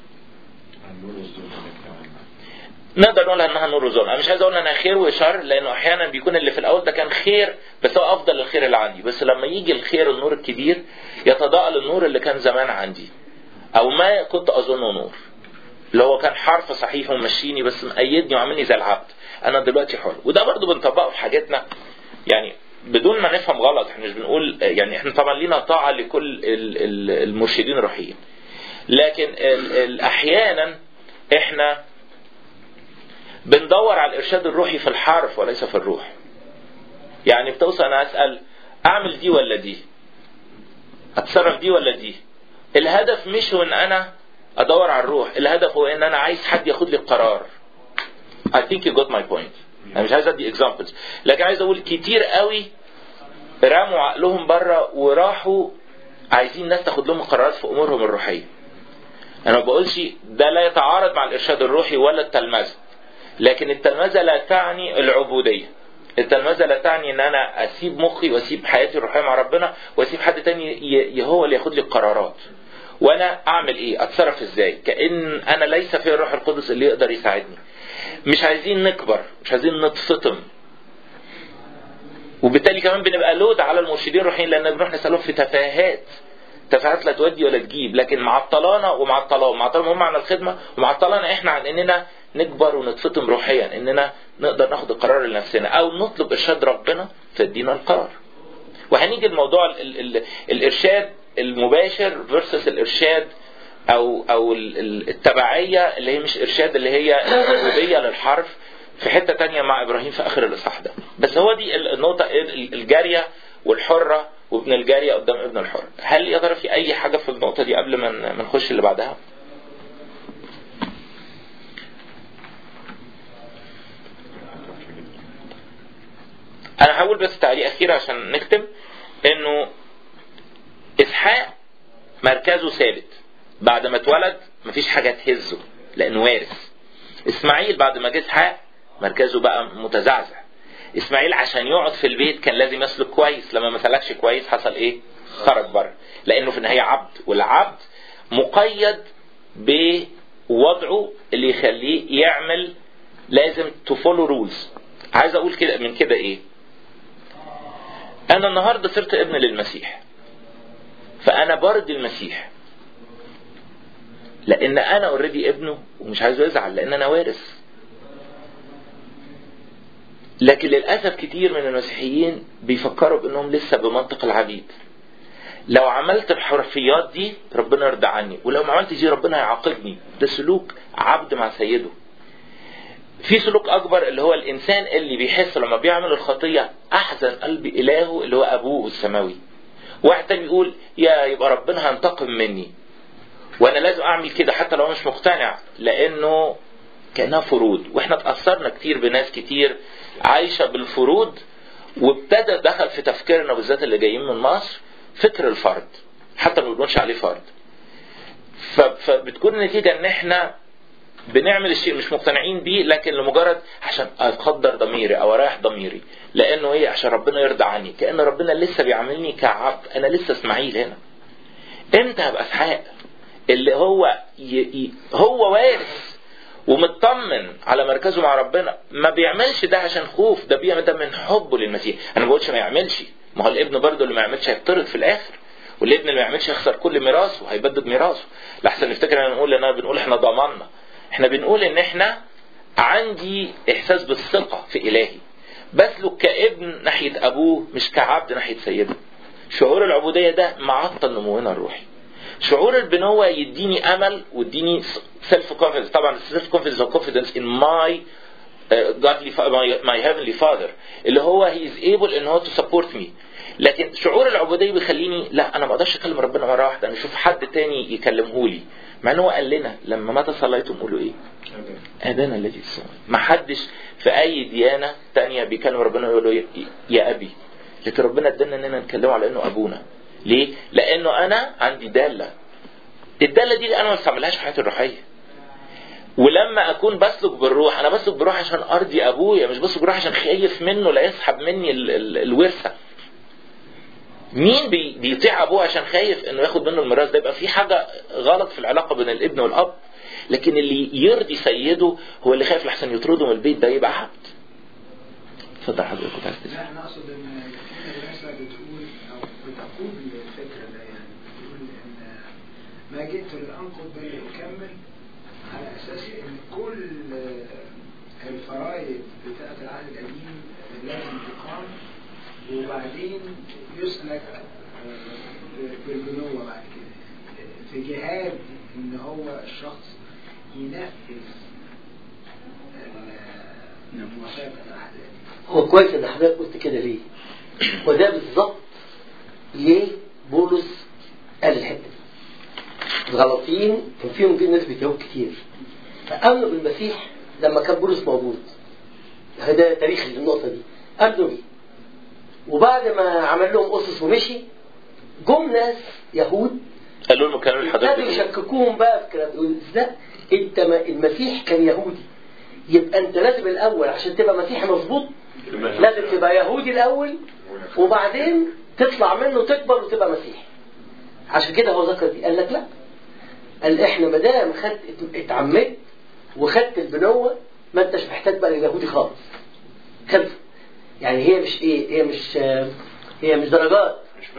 نقدر نقول انها نور وظلم. انا مش عايز اقول انها خير وشر، لانه احيانا بيكون اللي في الاول ده كان خير بس هو افضل الخير اللي عندي، بس لما يجي الخير النور الكبير يتضاءل النور اللي كان زمان عندي او ما كنت اظنه نور، اللي هو كان حرف صحيح ومشيني بس مقيدني وعاملني زي العبد. انا دلوقتي حر. وده برضو بنطبقه في حاجاتنا، يعني بدون ما نفهم غلط. احنا مش بنقول يعني احنا طبعا لينا طاعة لكل المرشدين الروحيين، لكن احيانا احنا بندور على الارشاد الروحي في الحرف وليس في الروح. يعني بتوصل انا اسال اعمل دي ولا دي، اتصرف دي ولا دي. الهدف مش هو ان انا ادور على الروح، الهدف هو ان انا عايز حد ياخد لي القرار. I think you got my point. انا مش عايز ادي examples، لكن عايز اقول كتير قوي رموا عقلهم بره وراحوا عايزين ناس تاخد لهم قرارات في امورهم الروحيه. انا ما بقولش ده لا يتعارض مع الارشاد الروحي ولا التلمذه، لكن التلمذه لا تعني العبوديه. التلمذه لا تعني ان انا اسيب مخي واسيب حياتي الروحيه مع ربنا واسيب حد تاني هو اللي ياخد لي القرارات وانا اعمل ايه، اتصرف ازاي، كأن انا ليس في الروح القدس اللي يقدر يساعدني. مش عايزين نكبر، مش عايزين نتفطم، وبالتالي كمان بنبقى لود على المرشدين الروحيين، لان بنروح نسالهم في تفاهات تفاهات لا تودي ولا تجيب، لكن معطلانا ومعطلاهم معطلاهم هم عن الخدمه، ومعطلانا احنا عن اننا نكبر ونتفطم روحيا، اننا نقدر ناخد القرار لنفسنا او نطلب ارشاد ربنا فيدينا القرار. وهنيجي الموضوع ال ال ال الارشاد المباشر versus الارشاد او او التبعيه اللي هي مش ارشاد، اللي هي العبوديه للحرف في حته تانية مع ابراهيم في اخر الاصحاح ده. بس هو دي النقطه، الجاريه والحره وابن الجاريه قدام ابن الحر. هل يا ترى في اي حاجه في النقطه دي قبل ما نخش اللي بعدها؟ انا هقول بس تعليق اخير عشان نختم، انه اسحاق مركزه ثابت بعد ما اتولد، مفيش حاجه تهزه لانه وارث. اسماعيل بعد ما جه اسحاق مركزه بقى متزعزع. اسماعيل عشان يقعد في البيت كان لازم يسلك كويس، لما ما سلكش كويس حصل ايه؟ خرج بره، لانه في النهايه عبد، والعبد مقيد بوضعه اللي يخليه يعمل، لازم to follow rules. عايز اقول كده من كده ايه؟ انا النهارده صرت ابن للمسيح، فانا برضي المسيح. لان انا اوريدي ابنه ومش عايزه يزعل لان انا وارث. لكن للاسف كتير من المسيحيين بيفكروا بانهم لسه بمنطق العبيد. لو عملت الحرفيات دي ربنا يرضى عني، ولو ما عملتش دي ربنا هيعاقبني. ده سلوك عبد مع سيده. في سلوك اكبر اللي هو الانسان اللي بيحس لما بيعمل الخطيه احزن قلب الهه اللي هو ابوه السماوي. واحد تاني بيقول يا يبقى ربنا هينتقم مني وانا لازم اعمل كده حتى لو مش مقتنع، لانه كانها فروض. واحنا اتاثرنا كتير بناس كتير عايشه بالفروض، وابتدى دخل في تفكيرنا بالذات اللي جايين من مصر فكر الفرد حتى ما بنقولش عليه فرد. فبتكون النتيجه ان احنا بنعمل الشيء مش مقتنعين بيه، لكن لمجرد عشان اقدر ضميري او اريح ضميري، لانه ايه؟ عشان ربنا يرضى عني. كأن ربنا لسه بيعاملني كعبد، انا لسه اسماعيل هنا. امتى هبقى اسحاق اللي هو ي... ي... هو وارث ومطمن على مركزه مع ربنا؟ ما بيعملش ده عشان خوف، ده بيعمل ده من حبه للمسيح. انا ما بقولش ما يعملش، ما هو الابن برضه اللي ما يعملش هيطرد في الاخر، والابن اللي ما يعملش يخسر كل ميراثه، هيبدد ميراثه. لحسن نفتكر ان نقول انا بنقول احنا ضمننا. احنا بنقول ان احنا عندي احساس بالثقه في الهي، بسلك كابن ناحيه ابوه مش كعبد ناحيه سيده. شعور العبوديه ده معطل نمونا الروحي. شعور البنوه يديني امل ويديني سيلف كونفيدنس. طبعا السيلف كونفيدنس او كونفيدنس ان ماي godly my, my heavenly father اللي هو he is able ان هو to support me. لكن شعور العبوديه بيخليني لا انا ما اقدرش اكلم ربنا مره واحده، انا اشوف حد تاني يكلمه لي. مع ان هو قال لنا لما متى صليتم قولوا ايه؟ ابانا الذي في السماء. ما حدش في اي ديانه تانية بيكلم ربنا يقول له يا ابي، لكن ربنا ادانا اننا نكلمه على انه ابونا. ليه؟ لانه انا عندي داله، الداله دي انا ما بستعملهاش في حياتي الروحيه. ولما اكون بسلك بالروح، انا بسلك بالروح عشان ارضي ابويا، مش بسلك بالروح عشان خايف منه لا يسحب مني ال- ال- الورثه. مين بي بيطيع ابوه عشان خايف انه ياخد منه الميراث؟ ده يبقى في حاجه غلط في العلاقه بين الابن والاب. لكن اللي يرضي سيده هو اللي خايف لحسن يطرده من البيت، ده يبقى عبد. اتفضل حضرتك. كنت عايز تسال. لا انا اقصد ان الناس بتقول او بتقول الفكره ده، يعني بتقول ان ما جئت لانقض بل اكمل، على اساس ان كل الفرائض بتاعت العهد القديم لازم تقام وبعدين يسلك بالبنوة بعد كده في جهاد ان هو الشخص ينفذ الموافقة العهد القديم. هو كويس ان حضرتك قلت كده ليه؟ وده بالظبط ليه بولس قال الحته دي. الغلاطيين كان فيهم جدا ناس بيتهوب كتير، فامنوا بالمسيح لما كان بولس موجود. هذا تاريخ النقطه دي. امنوا بيه، وبعد ما عمل لهم اسس ومشي، جم ناس يهود قالوا لهم كانوا الحضاره ابتدوا يشككوهم بقى في الكلام. يقول ازاي انت ما المسيح كان يهودي، يبقى انت لازم الاول عشان تبقى مسيحي مظبوط لازم تبقى يهودي الاول وبعدين تطلع منه تكبر وتبقى مسيحي. عشان كده هو ذكر دي. قال لك لا، قال احنا ما دام خدت اتعمدت وخدت البنوه ما انتش محتاج بقى لليهودي خالص. خلف يعني هي مش ايه، هي مش هي مش درجات،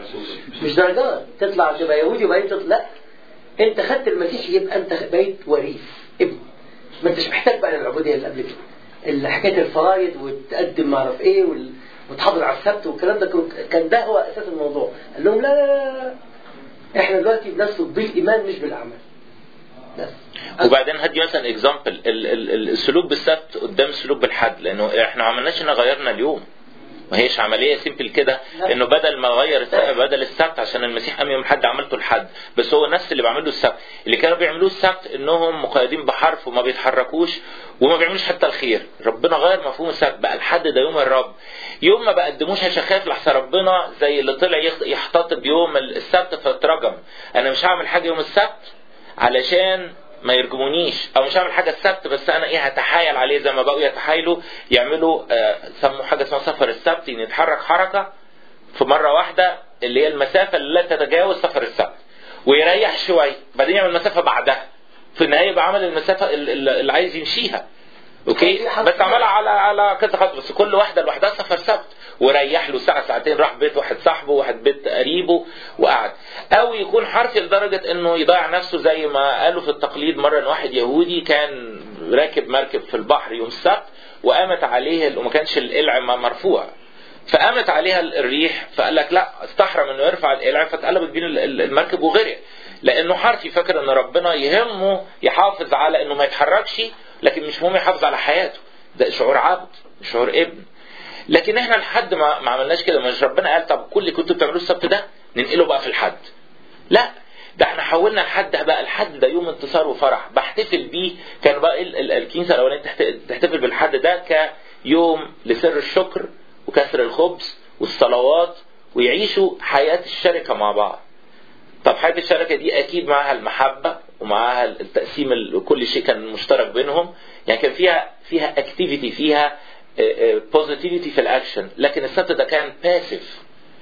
مش درجات تطلع تبقى يهودي وبعدين تطلع. لا، انت خدت المسيح يبقى انت بقيت وريث ابن، ما انتش محتاج بقى للعبوديه اللي قبل كده. حكايه الفرايض وتقدم ما اعرف ايه وتحضر على السبت والكلام ده كان ده هو اساس الموضوع. قال لهم لا لا لا, لا. احنا دلوقتي بنسلك بالايمان مش بالاعمال بس. وبعدين هدي مثلا اكزامبل السلوك بالسبت قدام السلوك بالحد، لانه احنا ما عملناش ان غيرنا اليوم، ما هيش عمليه سيمبل كده انه بدل ما غير بدل السبت عشان المسيح قام يوم حد عملته الحد، بس هو نفس اللي بيعملوا السبت. اللي كانوا بيعملوه السبت انهم مقيدين بحرف وما بيتحركوش وما بيعملوش حتى الخير. ربنا غير مفهوم السبت، بقى الحد ده يوم الرب. يوم ما بقدموش عشان خايف لحسن ربنا زي اللي طلع يحتطب يوم السبت فاترجم. انا مش هعمل حاجه يوم السبت علشان ما يرجمونيش، او مش هعمل حاجه السبت بس انا ايه هتحايل عليه زي ما بقوا يتحايلوا يعملوا آه سموا حاجه اسمها سفر السبت، ان يتحرك حركه في مره واحده اللي هي المسافه اللي لا تتجاوز سفر السبت ويريح شويه بعدين يعمل مسافه بعدها، في النهايه يبقى عمل المسافه اللي عايز يمشيها. اوكي، بس عملها على على كذا خط، بس كل واحده لوحدها سفر سبت، وريح له ساعه ساعتين، راح بيت واحد صاحبه واحد بيت قريبه وقعد. او يكون حرفي لدرجه انه يضيع نفسه، زي ما قالوا في التقليد مره ان واحد يهودي كان راكب مركب في البحر يوم السبت وقامت عليه، وما كانش القلع مرفوع، فقامت عليها الريح، فقال لك لا، استحرم انه يرفع القلع، فاتقلبت بين المركب وغرق، لانه حرفي فاكر ان ربنا يهمه يحافظ على انه ما يتحركش، لكن مش مهم يحافظ على حياته. ده شعور عبد، شعور ابن. لكن احنا لحد ما ما عملناش كده. مش ربنا قال طب كل اللي كنتوا بتعملوه السبت ده ننقله بقى في الحد؟ لا، ده احنا حولنا الحد بقى، الحد ده يوم انتصار وفرح بحتفل بيه. كان بقى الكنيسه الاولانيه تحتفل بالحد ده كيوم لسر الشكر وكسر الخبز والصلوات، ويعيشوا حياه الشركه مع بعض. طب حياه الشركه دي اكيد معها المحبه ومعها التقسيم، كل شيء كان مشترك بينهم، يعني كان فيها فيها اكتيفيتي، فيها بوزيتيفيتي في الاكشن. لكن السبت ده كان باسيف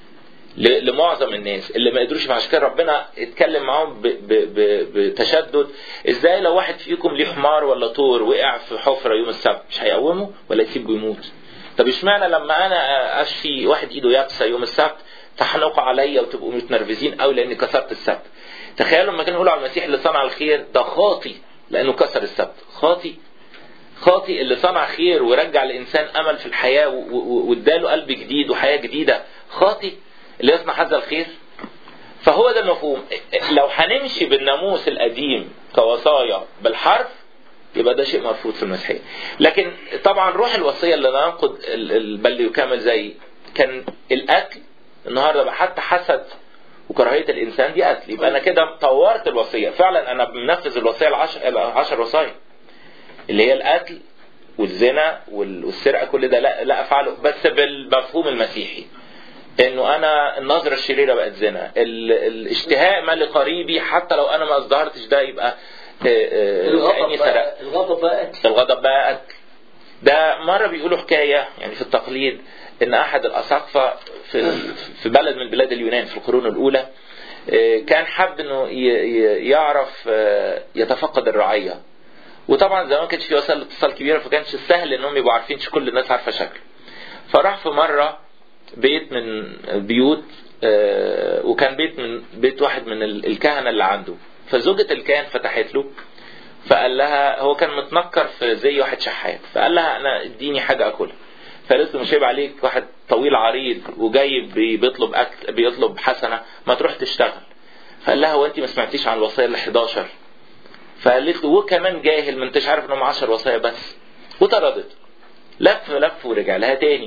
لمعظم الناس اللي ما قدروش. عشان كده ربنا اتكلم معاهم بتشدد. ازاي لو واحد فيكم ليه حمار ولا طور وقع في حفره يوم السبت، مش هيقومه ولا يسيبه يموت؟ طب اشمعنى لما انا اشفي واحد ايده يابسه يوم السبت تحنقوا عليا وتبقوا متنرفزين قوي لاني كسرت السبت؟ تخيلوا لما كانوا يقولوا على المسيح اللي صنع الخير ده خاطي لانه كسر السبت. خاطي خاطي اللي صنع خير ورجع الانسان امل في الحياه واداله قلب جديد وحياه جديده. خاطي اللي يصنع هذا الخير. فهو ده المفهوم. لو هنمشي بالناموس القديم كوصايا بالحرف يبقى ده شيء مرفوض في المسيحيه. لكن طبعا روح الوصيه اللي ننقض بل يكمل، زي كان القتل النهارده بقى حتى حسد وكراهيه الانسان دي قتل. يبقى انا كده طورت الوصيه. فعلا انا بنفذ الوصيه العشر العشر وصايا اللي هي القتل والزنا والسرقه، كل ده لا لا افعله، بس بالمفهوم المسيحي. انه انا النظره الشريره بقت زنا، الاشتهاء ما لقريبي حتى لو انا ما اصدرتش ده يبقى كاني سرقت. الغضب بقى الغضب بقى ده مره بيقولوا حكايه يعني في التقليد ان احد الاساقفه في في بلد من بلاد اليونان في القرون الاولى كان حب انه يعرف يتفقد الرعيه. وطبعا زمان ما كانش في وسائل اتصال كبيره، فكانش سهل انهم يبقوا عارفين كل الناس عارفه شكله. فراح في مره بيت من بيوت، وكان بيت من بيت واحد من الكهنه اللي عنده. فزوجة الكاهن فتحت له فقال لها، هو كان متنكر في زي واحد شحات، فقال لها انا اديني حاجه اكلها. فقالت له مش هيبقى عليك واحد طويل عريض وجاي بيطلب اكل بيطلب حسنه، ما تروح تشتغل. فقال لها هو انت ما سمعتيش عن الوصيه ال حداشر؟ فقالت له وكمان جاهل، ما انتش عارف انهم عشر وصايا بس. وطردته. لف لف ورجع لها تاني.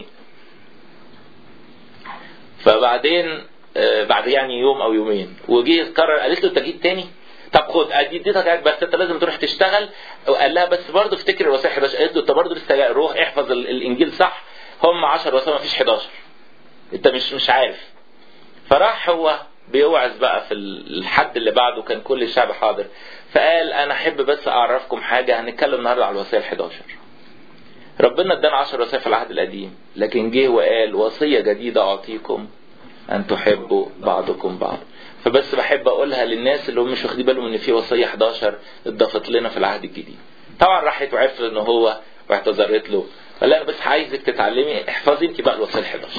فبعدين بعد يعني يوم او يومين وجي قرر، قالت له انت جيت تاني؟ طب خد اديتك بس انت لازم تروح تشتغل. وقال لها بس برضه افتكر الوصايا حداشر. قالت له انت برضه لسه روح احفظ الانجيل صح، هم عشر وصايا ما فيش حداشر، انت مش مش عارف. فراح هو بيوعظ بقى في الحد اللي بعده، كان كل الشعب حاضر. فقال انا احب بس اعرفكم حاجه، هنتكلم النهارده على الوصيه الحداشر. ربنا ادانا عشر وصايا في العهد القديم، لكن جه وقال وصيه جديده اعطيكم ان تحبوا بعضكم بعض. فبس بحب اقولها للناس اللي هم مش واخدين بالهم ان في وصيه حداشر اتضافت لنا في العهد الجديد. طبعا راحت وعرفت ان هو واعتذرت له، قال انا بس عايزك تتعلمي احفظي انت بقى الوصيه الحداشر.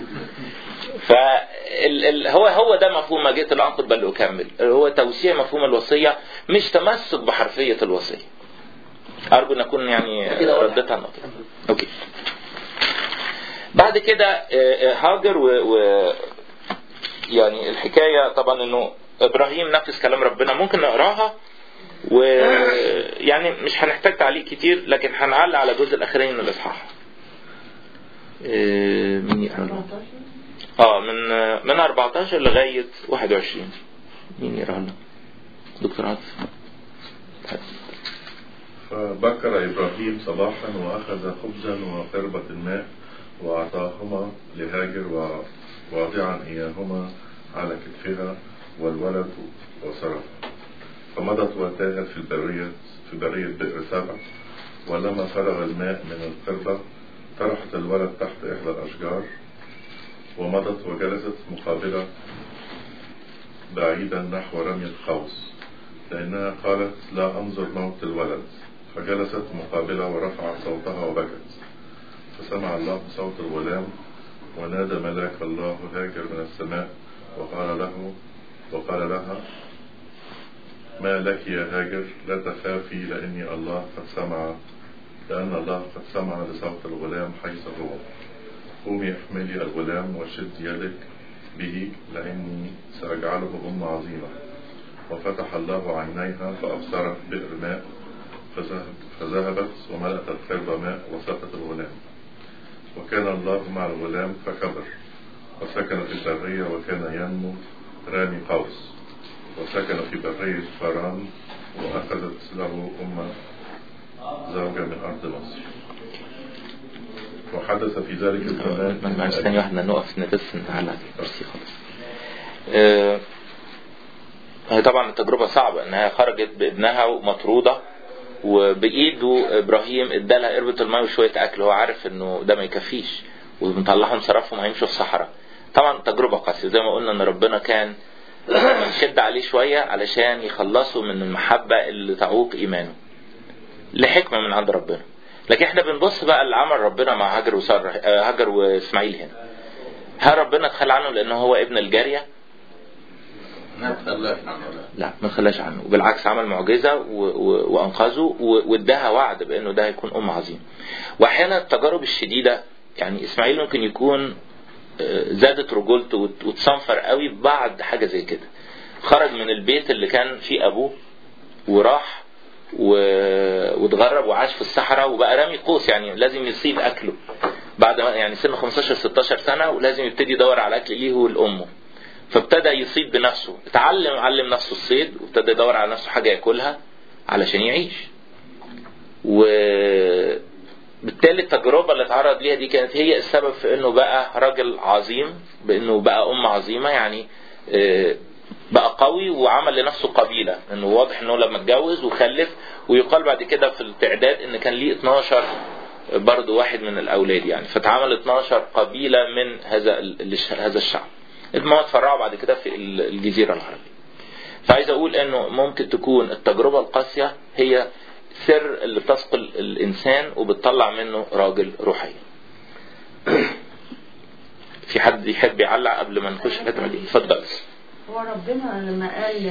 فهو هو ده مفهوم ما جئت لانقض بل اكمل، هو توسيع مفهوم الوصيه مش تمسك بحرفيه الوصيه. ارجو ان اكون يعني رديت على النقطه. اوكي. بعد كده هاجر و, و يعني الحكايه طبعا انه ابراهيم نفذ كلام ربنا. ممكن نقراها ويعني مش هنحتاج تعليق كتير، لكن هنعلق على الجزء الاخراني من الاصحاح. مين يقرا؟ اه من من أربعتاشر لغايه واحد وعشرين. مين يقرا لنا؟ دكتور عاطف. فبكر إبراهيم صباحا وأخذ خبزا وقربة الماء وأعطاهما لهاجر واضعا إياهما على كتفها والولد وصرف. فمضت وتاهت في البرية في برية بئر سبع. ولما فرغ الماء من القربة طرحت الولد تحت إحدى الأشجار، ومضت وجلست مقابلة بعيدا نحو رمي القوس، لأنها قالت لا أنظر موت الولد. فجلست مقابلة ورفعت صوتها وبكت. فسمع الله صوت الغلام ونادى ملاك الله هاجر من السماء وقال له وقال لها ما لك يا هاجر لا تخافي لأني الله قد سمع لأن الله قد سمع لصوت الغلام حيث هو. قومي احملي الغلام وشد يدك به لأني سأجعله أم عظيمة. وفتح الله عينيها فأبصرت بئر ماء فذهبت وملأت الخربة ماء وسقت الغلام. وكان الله مع الغلام فكبر وسكن في البرية وكان ينمو رامي قوس وسكن في برية فران وأخذت له أم زوجة من أرض مصر. وحدث في ذلك الزمان معلش ثانية واحدة نقف نبس على الكرسي خالص. أه هي طبعا التجربة صعبة انها خرجت بابنها ومطرودة وبايده ابراهيم ادالها قربة الماء وشوية اكل. هو عارف انه ده ما يكفيش ومطلعهم صرفهم هيمشوا في الصحراء. طبعا تجربة قاسية زي ما قلنا ان ربنا كان يشد عليه شوية علشان يخلصوا من المحبة اللي تعوق ايمانه لحكمة من عند ربنا. لكن احنا بنبص بقى اللي عمل ربنا مع هاجر وسارة هاجر واسماعيل هنا. هل ربنا تخلى عنه لانه هو ابن الجارية؟ لا ما تخلاش عنه، بالعكس عمل معجزة وانقذه واداها وعد بانه ده هيكون ام عظيم. واحيانا التجارب الشديدة يعني اسماعيل ممكن يكون زادت رجولته وتصنفر قوي بعد حاجة زي كده. خرج من البيت اللي كان فيه ابوه وراح واتغرب وعاش في الصحراء وبقى رامي قوس، يعني لازم يصيد اكله بعد يعني سنه خمستاشر ستاشر سنة ولازم يبتدي يدور على اكل ليه ولامه. فابتدى يصيد بنفسه، اتعلم علم نفسه الصيد وابتدى يدور على نفسه حاجة ياكلها علشان يعيش. وبالتالي التجربة اللي اتعرض ليها دي كانت هي السبب في انه بقى راجل عظيم، بانه بقى ام عظيمة، يعني بقى قوي وعمل لنفسه قبيلة. انه واضح انه لما اتجوز وخلف، ويقال بعد كده في التعداد ان كان ليه اتناشر برضو واحد من الاولاد، يعني فتعمل اتناشر قبيلة من هذا هذا الشعب. ما تفرعوا بعد كده في الجزيرة العربية. فعايز اقول انه ممكن تكون التجربة القاسية هي سر اللي بتثقل الانسان وبتطلع منه راجل روحي. في حد يحب يعلق قبل ما نخش الحته دي؟ اتفضل. هو ربنا لما قال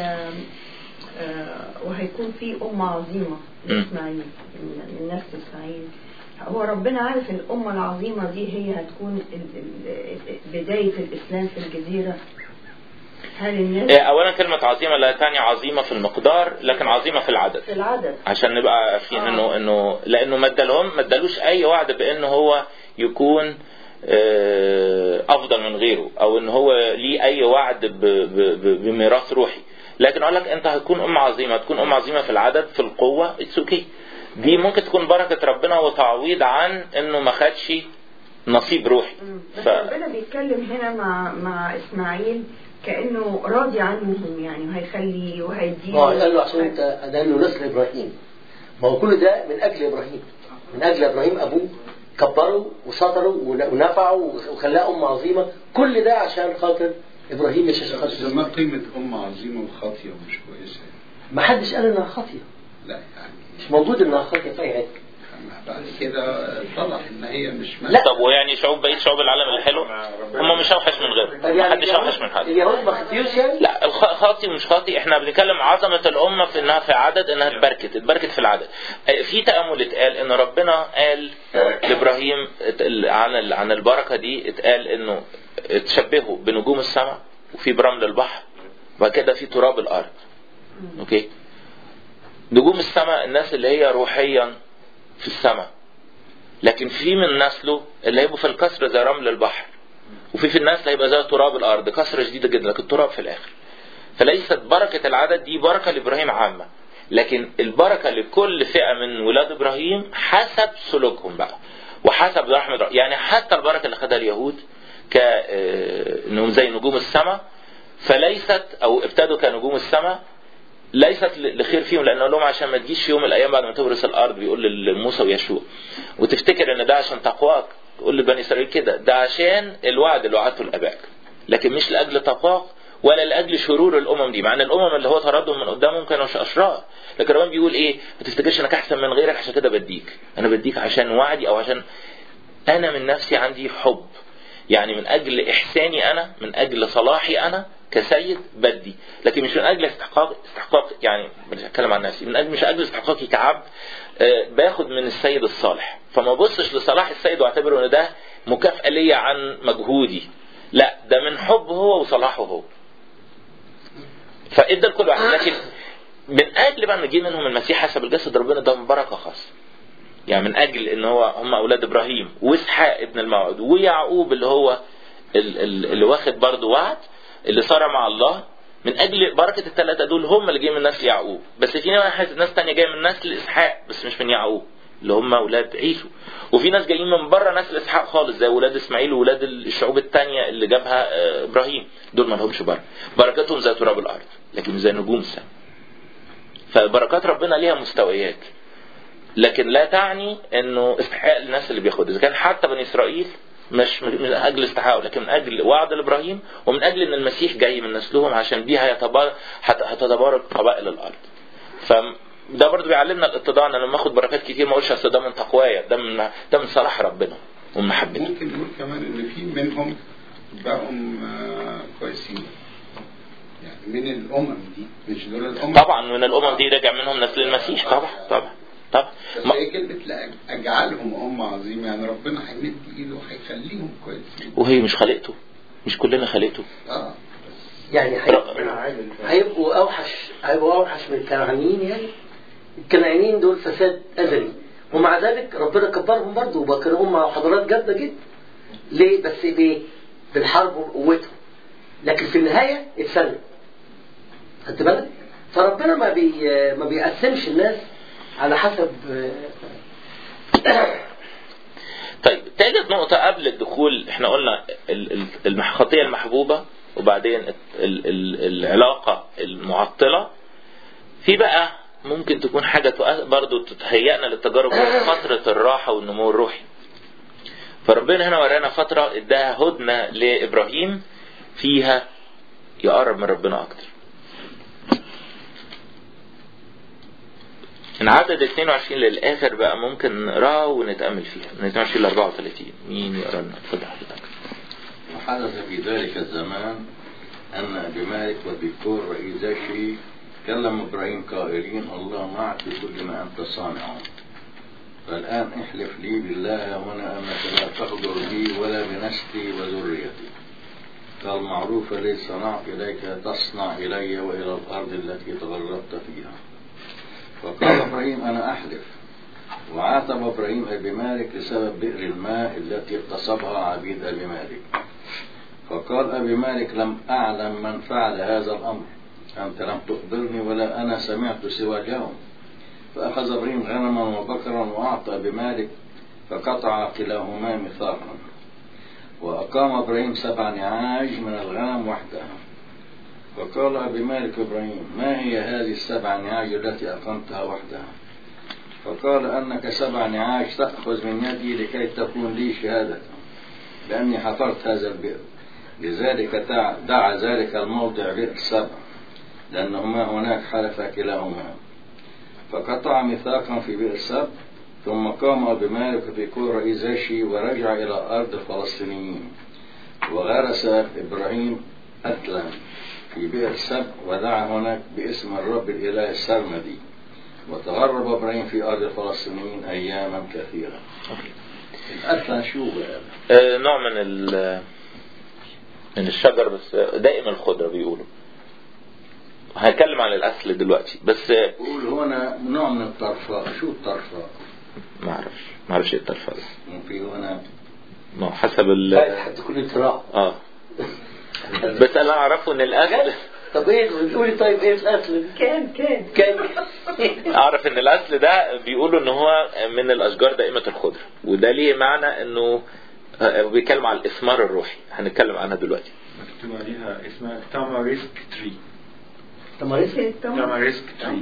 وهيكون في أمة عظيمة إسماعيل من نفس إسماعيل، هو ربنا عارف الأمة العظيمة دي هي هتكون بداية الإسلام في الجزيرة. هل الناس أولا كلمة عظيمة لا تعني عظيمة في المقدار، لكن عظيمة في العدد. في العدد عشان نبقى عارفين آه. إنه إنه لأنه ما ادالهم ما ادالوش أي وعد بأنه هو يكون أفضل من غيره أو إن هو ليه أي وعد بميراث روحي. لكن أقول لك أنت هتكون أم عظيمة، تكون أم عظيمة في العدد في القوة. اتس اوكي. دي ممكن تكون بركة ربنا وتعويض عن إنه ما خدش نصيب روحي. بس ف... ربنا بيتكلم هنا مع مع إسماعيل كأنه راضي عنهم، يعني وهيخلي وهيديه. ما هو قال له عشان أنت ده إنه نسل إبراهيم. ما هو كل ده من أجل إبراهيم، من أجل إبراهيم أبوه كبروا وسطروا ونفعوا وخلاه أم عظيمة. كل ده عشان خاطر إبراهيم مش عشان خاطر. ما قيمة أم عظيمة وخاطية ومش كويسة؟ ما حدش قال إنها خاطية. لا يعني مش موجود إنها خاطية في أي حاجة. بعد كده طلع إن هي مش لا. طب ويعني شعوب بقية شعوب العالم الحلو هم مش أوحش من غيره، ما حدش أوحش من حد. اليهود ما خطيوش يعني؟ لا خاطي ومش خاطي. احنا بنتكلم عظمة الأمة في إنها في عدد، إنها اتبركت اتبركت في العدد. في تأمل اتقال إن ربنا قال لإبراهيم عن عن البركة دي، اتقال إنه تشبهوا بنجوم السماء وفي برمل البحر وبعد كده في تراب الأرض. أوكي. نجوم السماء الناس اللي هي روحيا في السماء، لكن في من نسله اللي هيبقوا في الكسر زي رمل البحر، وفي في الناس اللي هيبقى زي تراب الارض، كسره شديده جدا لكن تراب في الاخر. فليست بركه العدد دي بركه لابراهيم عامه، لكن البركه لكل فئه من ولاد ابراهيم حسب سلوكهم بقى وحسب رحمه. يعني حتى البركه اللي خدها اليهود كانهم زي نجوم السماء، فليست او ابتدوا كنجوم السماء ليست لخير فيهم، لأنه لهم عشان ما تجيش في يوم من الأيام بعد ما تورث الأرض، بيقول لموسى ويشوع وتفتكر إن ده عشان تقواك، تقول لبني إسرائيل كده ده عشان الوعد اللي وعدته لآبائك، لكن مش لأجل تقواك ولا لاجل شرور الامم دي، مع ان الامم اللي هو طردهم من قدامهم كانوا اشرار، لكن ربنا بيقول ايه؟ ما تفتكرش انك احسن من غيرك عشان كده بديك، انا بديك عشان وعدي او عشان انا من نفسي عندي حب، يعني من اجل احساني انا، من اجل صلاحي انا كسيد بدي، لكن مش من اجل استحقاق استحقاق يعني بتكلم عن نفسي، من اجل مش اجل استحقاقي كعبد آه باخد من السيد الصالح، فما بصش لصلاح السيد واعتبره ان ده مكافأة لي عن مجهودي، لا ده من حب هو وصلاحه هو، فادى لكل واحد. لكن من اجل بقى نجي منهم المسيح حسب الجسد ربنا ده من بركه خاصه، يعني من اجل ان هو هم اولاد ابراهيم واسحاق ابن الموعد ويعقوب اللي هو اللي واخد برضه وعد اللي صار مع الله، من اجل بركه الثلاثه دول هم اللي جايين من نسل يعقوب، بس في ناس ثانيه جايه من نسل اسحاق بس مش من يعقوب اللي هم اولاد عيسو، وفي ناس جايين من بره نسل اسحاق خالص زي اولاد اسماعيل واولاد الشعوب الثانيه اللي جابها ابراهيم، دول ما لهمش بركه، بركتهم زي تراب الارض لكن زي نجوم السماء. فبركات ربنا ليها مستويات، لكن لا تعني انه استحقاق الناس اللي بياخدها، اذا كان حتى بني اسرائيل مش من اجل استحقاقه لكن من اجل وعد لابراهيم، ومن اجل ان المسيح جاي من نسلهم عشان بيها يتبارك هتتبارك قبائل الارض. فده برضو بيعلمنا الاتضاع، ان لما اخد بركات كتير ما اقولش اصل ده من تقوايا، ده من ده من صلاح ربنا ومن محبته. ممكن نقول كمان ان في منهم بقوا كويسين يعني من الامم دي، مش دول الامم طبعا من الامم دي رجع منهم نسل المسيح طبعا طبعا طبعا. بس هي كلمه لا اجعلهم امه عظيمه، يعني ربنا هيمد ايده وهيخليهم كويسين، وهي مش خلقته، مش كلنا خلقته اه يعني هيبقوا اوحش هيبقوا اوحش من الكنعانيين. يعني الكنعانيين دول فساد ازلي، ومع ذلك ربنا كبرهم برضه وبكرهم مع حضارات جامده جدا. ليه؟ بس بايه؟ بالحرب وقوتهم، لكن في النهايه اتسلم. خدت بالك؟ فربنا ما بي ما بيقسمش الناس على حسب. طيب ثالث نقطة قبل الدخول، احنا قلنا الخطية المحبوبة وبعدين العلاقة المعطلة. في بقى ممكن تكون حاجة برضو تتهيئنا للتجارب فترة الراحة والنمو الروحي. فربنا هنا ورانا فترة اداها هدنة لإبراهيم فيها يقرب من ربنا أكتر. من عدد اثنين وعشرين للآخر بقى ممكن نقراه ونتأمل فيها، من اثنين وعشرين ل أربعة وثلاثين. مين يقرأ لنا؟ اتفضل حضرتك. وحدث في ذلك الزمان أن أبيمالك وبيكور رئيس زاشي كلم إبراهيم قائلين الله معك بكل ما أنت صانع، فالآن احلف لي بالله هنا أنك لا تغدر بي ولا بنسلي وذريتي، فالمعروف الذي صنعت إليك تصنع إلي وإلى الأرض التي تغربت فيها. فقال إبراهيم أنا أحلف. وعاتب إبراهيم أبيمالك لسبب بئر الماء التي اغتصبها عبيد أبيمالك. فقال أبيمالك لم أعلم من فعل هذا الأمر، أنت لم تخبرني ولا أنا سمعت سوى اليوم. فأخذ إبراهيم غنما وبكرا وأعطى أبيمالك، فقطع كلاهما ميثاقا. وأقام إبراهيم سبع نعاج من الغنم وحدها. فقال أبيمالك إبراهيم ما هي هذه السبع نعاج التي أقمتها وحدها؟ فقال أنك سبع نعاج تأخذ من يدي لكي تكون لي شهادة لأني حفرت هذا البئر، لذلك دعا ذلك الموضع بئر سبع لأنهما هناك حلف كلاهما. فقطع ميثاقا في بئر سبع. ثم قام أبيمالك في كور رئيس زاشي ورجع إلى أرض الفلسطينيين، وغرس إبراهيم أتلا في بئر سبع ودعا هناك باسم الرب الإله السرمدي، وتغرب إبراهيم في أرض الفلسطينيين أياما كثيرة. الأتلا شو آه نوع من من الشجر بس دائما الخضرة بيقولوا. هنتكلم عن الأصل دلوقتي بس بقول هنا نوع من الطرفاء. شو الطرفاء؟ ما أعرفش ما أعرفش إيه الطرفاء. في هنا ما حسب ال حد كل تراء آه بس أنا أعرفه إن الأصل. طب إيه بتقولي؟ طيب إيه الأصل؟ كان كان كان أعرف إن الأصل ده بيقولوا إن هو من الأشجار دائمة الخضرة، وده ليه معنى إنه بيتكلم على الإثمار الروحي، هنتكلم عنها دلوقتي. مكتوب عليها اسمها تاماريسك تري. تماريسك تاماريسك تري.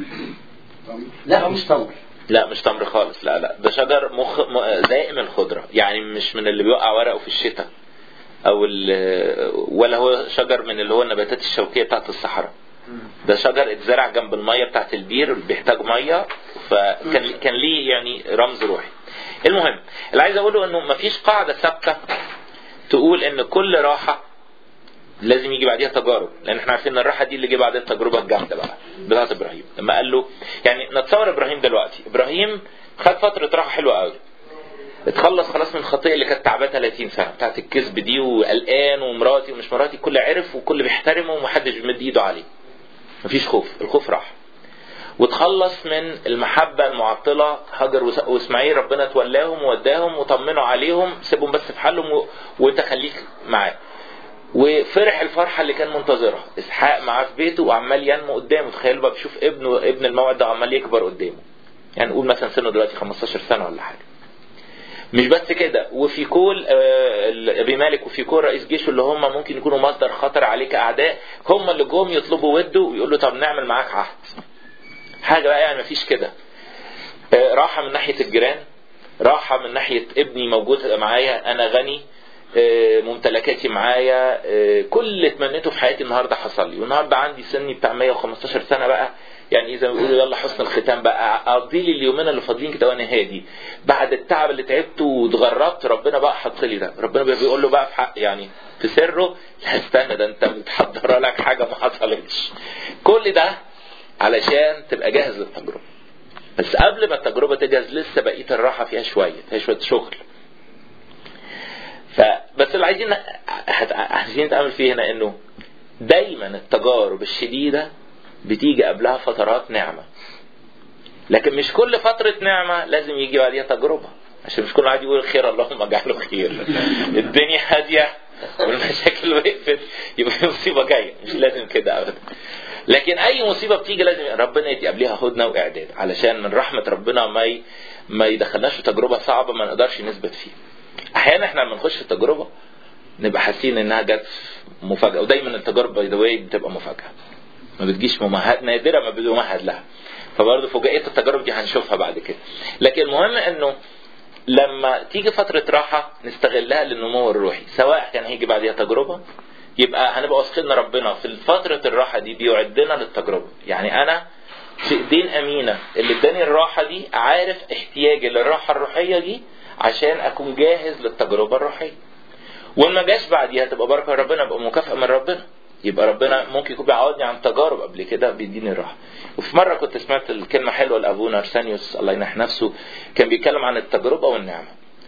لا مش تمر. لا مش تمر خالص، لا لا ده شجر مخ... م... دائم الخضرة، يعني مش من اللي بيوقع ورقه في الشتاء او ولا هو شجر من اللي هو النباتات الشوكيه بتاعت الصحراء. ده شجر اتزرع جنب الميه بتاعت البير، بيحتاج ميه، فكان كان ليه يعني رمز روحي. المهم اللي عايز اقوله انه مفيش قاعده ثابته تقول ان كل راحه لازم يجي بعديها تجارب، لان احنا عارفين ان الراحه دي اللي جه بعدها التجربه الجامده بقى بتاعت ابراهيم. لما قال له يعني نتصور ابراهيم دلوقتي، ابراهيم خد فتره راحه حلوه قوي، اتخلص خلاص من الخطيه اللي كانت تعباه ثلاثين سنه بتاعت الكذب دي، وقلقان ومراتي ومش مراتي كل عرف وكل بيحترمه ومحدش بيمد ايده عليه، مفيش خوف، الخوف راح. وتخلص من المحبه المعطله، هاجر واسماعيل ربنا تولاهم ووداهم وطمنوا عليهم، سيبهم بس في حالهم و... وانت خليك معاه. وفرح الفرحه اللي كان منتظرها، اسحاق معاه في بيته وعمال ينمو قدامه، تخيل بقى بيشوف ابنه ابن الموعد ده عمال يكبر قدامه، يعني نقول مثلا سنه دلوقتي خمستاشر سنه ولا حاجه. مش بس كده، وفي كل ابي مالك وفي كل رئيس جيشه اللي هم ممكن يكونوا مصدر خطر عليك اعداء، هم اللي جم يطلبوا وده ويقولوا طب نعمل معاك عهد. حاجه بقى يعني مفيش كده. راحه من ناحيه الجيران، راحه من ناحيه ابني موجود معايا، انا غني، ممتلكاتي معايا، كل اللي اتمنيته في حياتي النهارده حصل لي، والنهارده عندي سني بتاع مية وخمستاشر سنه بقى، يعني اذا بيقولوا يلا حسن الختام بقى، اقضي لي اليومين اللي فاضلين كده وانا هادي بعد التعب اللي تعبته واتغربت، ربنا بقى حط لي ده. ربنا بيقول له بقى في حق يعني في سره، لا استنى ده انت متحضر لك حاجه ما حصلتش. كل ده علشان تبقى جاهز للتجربه، بس قبل ما التجربه تجهز لسه بقيه الراحه فيها شويه، فيها شويه شغل. فبس اللي عايزين عايزين نتعامل فيه هنا انه دايما التجارب الشديده بتيجي قبلها فترات نعمه، لكن مش كل فتره نعمه لازم يجي بعديها تجربه، عشان مش كل واحد يقول خير اللهم اجعله خير. الدنيا هاديه والمشاكل وقفت يبقى مصيبه جايه، مش لازم كده ابدا. لكن اي مصيبه بتيجي لازم ربنا يدي قبلها هدنه واعداد، علشان من رحمه ربنا ما ي... ما يدخلناش في تجربه صعبه ما نقدرش نثبت فيها. احيانا احنا لما نخش في التجربه نبقى حاسين انها جت مفاجاه، ودايما التجارب باي ذا واي بتبقى مفاجاه، ما بتجيش ممهد، نادره ما بيمهد لها، فبرضه فوجئه التجارب دي هنشوفها بعد كده. لكن المهم انه لما تيجي فتره راحه نستغلها للنمو الروحي، سواء كان هيجي بعدها تجربه، يبقى هنبقى واثقين ربنا في فتره الراحه دي بيعدنا للتجربه. يعني انا في ايدين امينه اللي اداني الراحه دي، عارف احتياجي للراحه الروحيه دي عشان اكون جاهز للتجربه الروحيه. وما جاش بعديها تبقى بركه ربنا، يبقى مكافاه من ربنا، يبقى ربنا ممكن يكون بيعوضني عن تجارب قبل كده بيديني الراحه. وفي مره كنت سمعت الكلمه حلوه لابونا ارسانيوس الله ينح نفسه، كان بيتكلم عن التجربه والنعمه،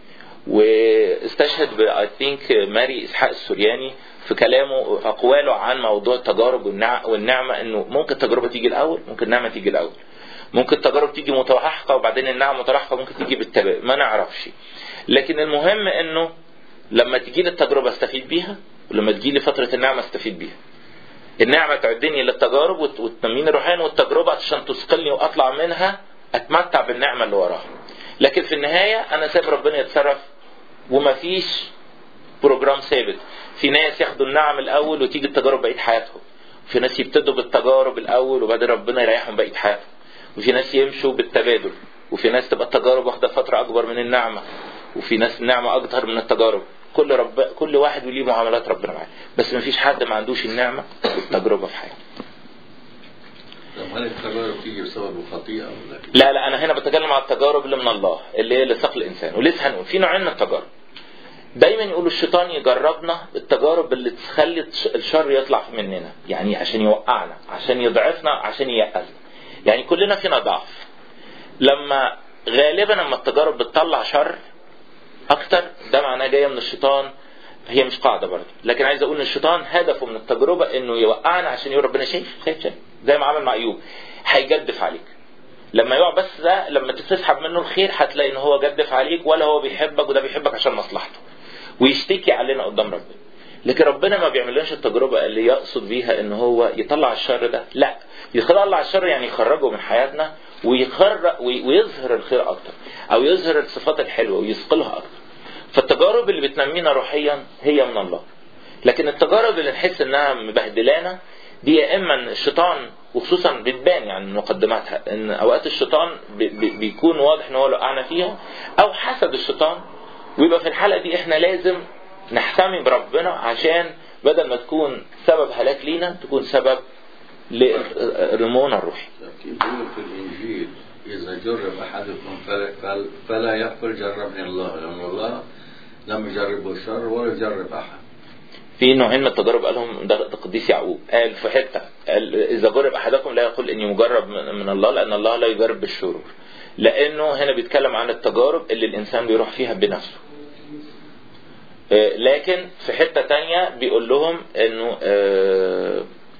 واستشهد باي ثينك ماري اسحاق السورياني في كلامه في اقواله عن موضوع التجارب والنعمه، انه ممكن التجربه تيجي الاول، ممكن النعمه تيجي الاول، ممكن التجارب تيجي متلاحقه وبعدين النعمه متلاحقه، ممكن تيجي بالتبادل، ما نعرفش. لكن المهم انه لما تيجي لي التجربه استفيد بيها، ولما تيجي لي فتره النعمه استفيد بيها. النعمه تعدني للتجارب وتنميني روحيا، والتجربه عشان تثقلني واطلع منها اتمتع بالنعمه اللي وراها. لكن في النهايه انا سايب ربنا يتصرف، ومفيش بروجرام ثابت. في ناس ياخدوا النعم الاول وتيجي التجارب بقيه حياتهم، وفي ناس يبتدوا بالتجارب الاول وبعدين ربنا يريحهم بقيه حياتهم، وفي ناس يمشوا بالتبادل، وفي ناس تبقى التجارب واخده فتره اكبر من النعمه، وفي ناس النعمه اكتر من التجارب. كل رب كل واحد وليه معاملات ربنا معاه، بس ما فيش حد ما عندوش النعمه والتجربه في حياته. طب هل التجارب تيجي بسبب الخطيئه ولا؟ لا لا، انا هنا بتكلم على التجارب اللي من الله، اللي هي لصقل الانسان. ولسه هنقول في نوعين من التجارب. دايما يقولوا الشيطان يجربنا بالتجارب اللي تخلي الشر يطلع مننا، يعني عشان يوقعنا، عشان يضعفنا، عشان ييأسنا. يعني كلنا فينا ضعف. لما غالبا لما التجارب بتطلع شر اكتر، ده معناه جايه من الشيطان. هي مش قاعده برضه، لكن عايز اقول ان الشيطان هدفه من التجربه انه يوقعنا، عشان يقول ربنا شايف شايف شايف زي ما عمل مع ايوب، هيجدف عليك. لما يقع بس ده، لما تسحب منه الخير هتلاقي ان هو جدف عليك، ولا هو بيحبك، وده بيحبك عشان مصلحته ويشتكي علينا قدام ربنا. لكن ربنا ما بيعملناش التجربه اللي يقصد بيها ان هو يطلع الشر ده، لا، يطلع الشر يعني يخرجه من حياتنا ويخرج ويظهر الخير اكتر، او يظهر الصفات الحلوه ويثقلها اكتر. فالتجارب اللي بتنمينا روحيا هي من الله. لكن التجارب اللي نحس انها مبهدلانا دي يا اما الشيطان، وخصوصا بتبان يعني مقدماتها ان اوقات الشيطان بيكون واضح ان هو اللي وقعنا فيها، او حسد الشيطان. ويبقى في الحالة دي احنا لازم نحتمي بربنا عشان بدل ما تكون سبب هلاك لينا تكون سبب لرمونا الروحي. بيقول في الإنجيل إذا جرب أحدكم فلا, فلا يقل جربني الله، لأن الله لم يجربه الشر ولا يجرب أحد. في نوعين من التجارب قالهم ده القديس يعقوب، قال في حتة قال إذا جرب أحدكم لا يقول إني مجرب من الله، لأن الله لا يجرب بالشرور، لأنه هنا بيتكلم عن التجارب اللي الإنسان بيروح فيها بنفسه. لكن في حتة تانية بيقول لهم إنه آه,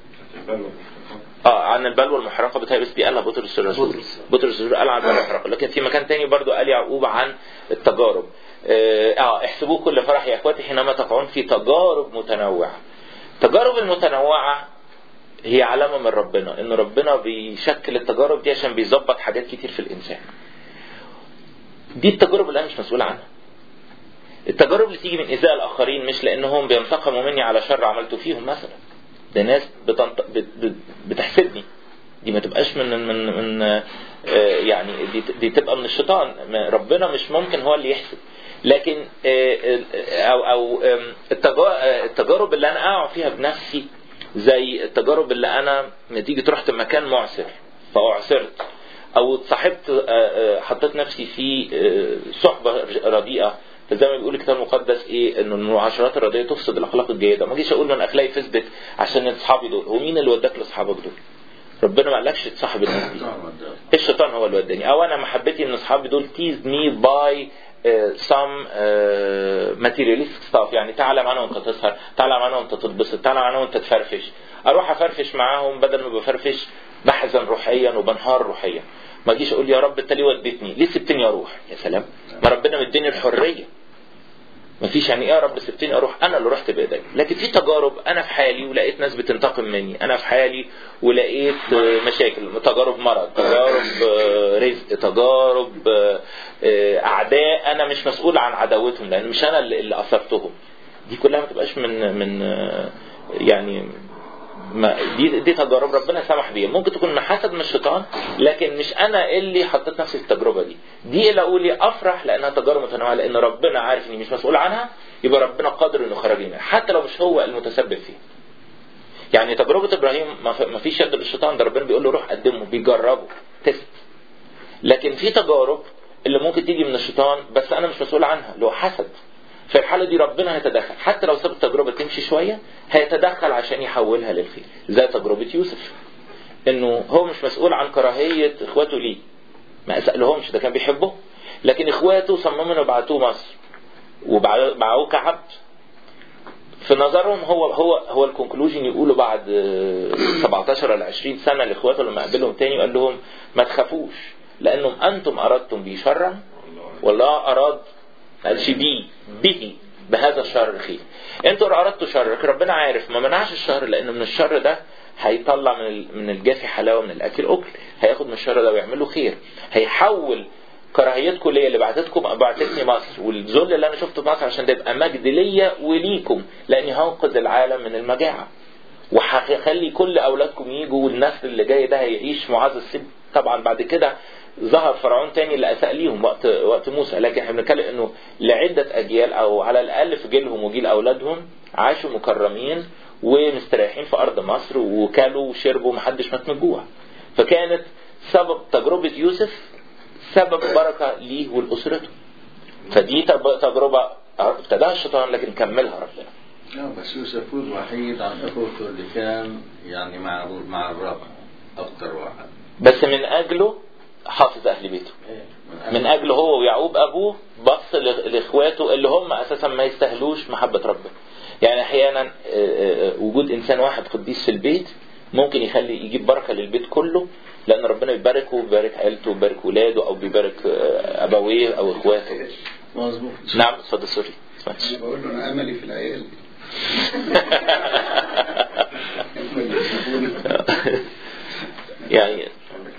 اه عن البلوى المحرقة بتاعي، بس بيقالها بطرس الرسول. بطرس الرسول قال عن البلوى المحرقة، لكن في مكان تاني برضو قال يعقوب عن التجارب. اه احسبوه كل فرح يا اخواتي حينما تقعون في تجارب متنوعة. التجارب المتنوعة هي علامة من ربنا، ان ربنا بيشكل التجارب دي عشان بيظبط حاجات كتير في الانسان. دي التجارب اللي انا مش مسؤول عنها. التجارب اللي تيجي من ايذاء الاخرين مش لانهم بينتقموا مني على شر عملته فيهم مثلا، ده ناس بتنط... بت... بتحسدني، دي ما تبقاش من من من آه يعني دي, دي تبقى من الشيطان. ربنا مش ممكن هو اللي يحسد، لكن آه او او التجارب اللي انا اقع فيها بنفسي، زي التجارب اللي انا نتيجة رحت مكان معسر فاعسرت، او اتصاحبت آه حطيت نفسي في آه صحبة رديئة. فزي ما بيقول الكتاب المقدس ايه، انه المعاشرات الرديئه تفسد الاخلاق الجيده. ما اجيش اقول من اخلاقي فسدت عشان اصحابي دول. هو مين اللي وداك لاصحابك دول؟ ربنا ما قالكش تصاحب الناس دي، الشيطان هو اللي وداني. او انا محبتي ان اصحابي دول teased me by uh, some uh, materialistic stuff، يعني تعالى معانا وانت تسهر، تعالى معانا وانت تتبسط، تعالى معانا وانت تفرفش. اروح افرفش معاهم بدل ما بفرفش بحزن روحيا وبنهار روحيا. ما اجيش اقول يا رب انت ليه وديتني؟ ليه سبتني اروح؟ يا سلام، ما ربنا مديني الحريه. ما فيش يعني ايه يا رب سبتني اروح، انا اللي رحت بايدي. لكن في تجارب انا في حالي ولقيت ناس بتنتقم مني، انا في حالي ولقيت مشاكل، تجارب مرض، تجارب رزق، تجارب اعداء انا مش مسؤول عن عداوتهم، لان مش انا اللي اثرتهم. دي كلها ما تبقاش من من يعني ما دي دي تجارب ربنا سمح بيها. ممكن تكون من حسد من الشيطان، لكن مش انا اللي حطيت نفسي في التجربه دي. دي اللي اقول لي افرح لانها تجارب متنوعه، لان ربنا عارف اني مش مسؤول عنها، يبقى ربنا قادر انه يخرجني منها حتى لو مش هو المتسبب فيها. يعني تجربه ابراهيم ما فيش يد للشيطان، ده ربنا بيقول له روح قدمه، بيجربه تست. لكن في تجارب اللي ممكن تيجي من الشيطان بس انا مش مسؤول عنها، اللي هو حسد. في الحالة دي ربنا هيتدخل، حتى لو ساب التجربة تمشي شوية هيتدخل عشان يحولها للخير. زي تجربة يوسف، انه هو مش مسؤول عن كراهية اخواته ليه، ما اسألهمش، ده كان بيحبه، لكن اخواته صمموا انه يبعتوه مصر وباعوه كعبد. في نظرهم هو هو هو الكونكلوجن يقولوا بعد سبعتاشر ولا عشرين سنة لاخواته لما قابلهم تاني وقال لهم ما تخافوش، لانهم انتم اردتم بي شرا والله اراد قالش بيه به بهذا الشر خير. انتوا اردتوا شر، ربنا عارف ما منعش الشر، لان من الشر ده هيطلع من من الجافي حلاوه، من الاكل اكل، هياخد من الشر ده ويعمل له خير. هيحول كراهيتكم ليا اللي بعتتكم بعتتني مصر والذل اللي انا شفته في مصر عشان ده يبقى مجد ليا وليكم، لاني هنقذ العالم من المجاعه، وهخلي كل اولادكم يجوا، والنسل اللي جاي ده هيعيش معاذ السبت. طبعا بعد كده ظهر فرعون تاني اللي اساء ليهم وقت وقت موسى، لكن احنا بنتكلم انه لعده اجيال او على الاقل في جيلهم وجيل اولادهم عاشوا مكرمين ومستريحين في ارض مصر، وكلوا وشربوا ومحدش مات من الجوع. فكانت سبب تجربه يوسف سبب بركه ليه ولاسرته. فدي تجربه ابتداها الشيطان لكن كملها ربنا. لا بس يوسف هو الوحيد عن اخوته اللي كان يعني مع مع الرب اكتر واحد، بس من اجله حافظ اهل بيته، من اجله هو ويعقوب ابوه بص لاخواته اللي هم اساسا ما يستاهلوش محبه ربنا. يعني احيانا وجود انسان واحد قديس في البيت ممكن يخلي يجيب بركه للبيت كله، لان ربنا بيباركه وبيبارك عيلته وبيبارك ولاده او بيبارك ابويه او اخواته. مظبوط. نعم اتفضل. سوري انا بقول له انا املي في العيال. يعني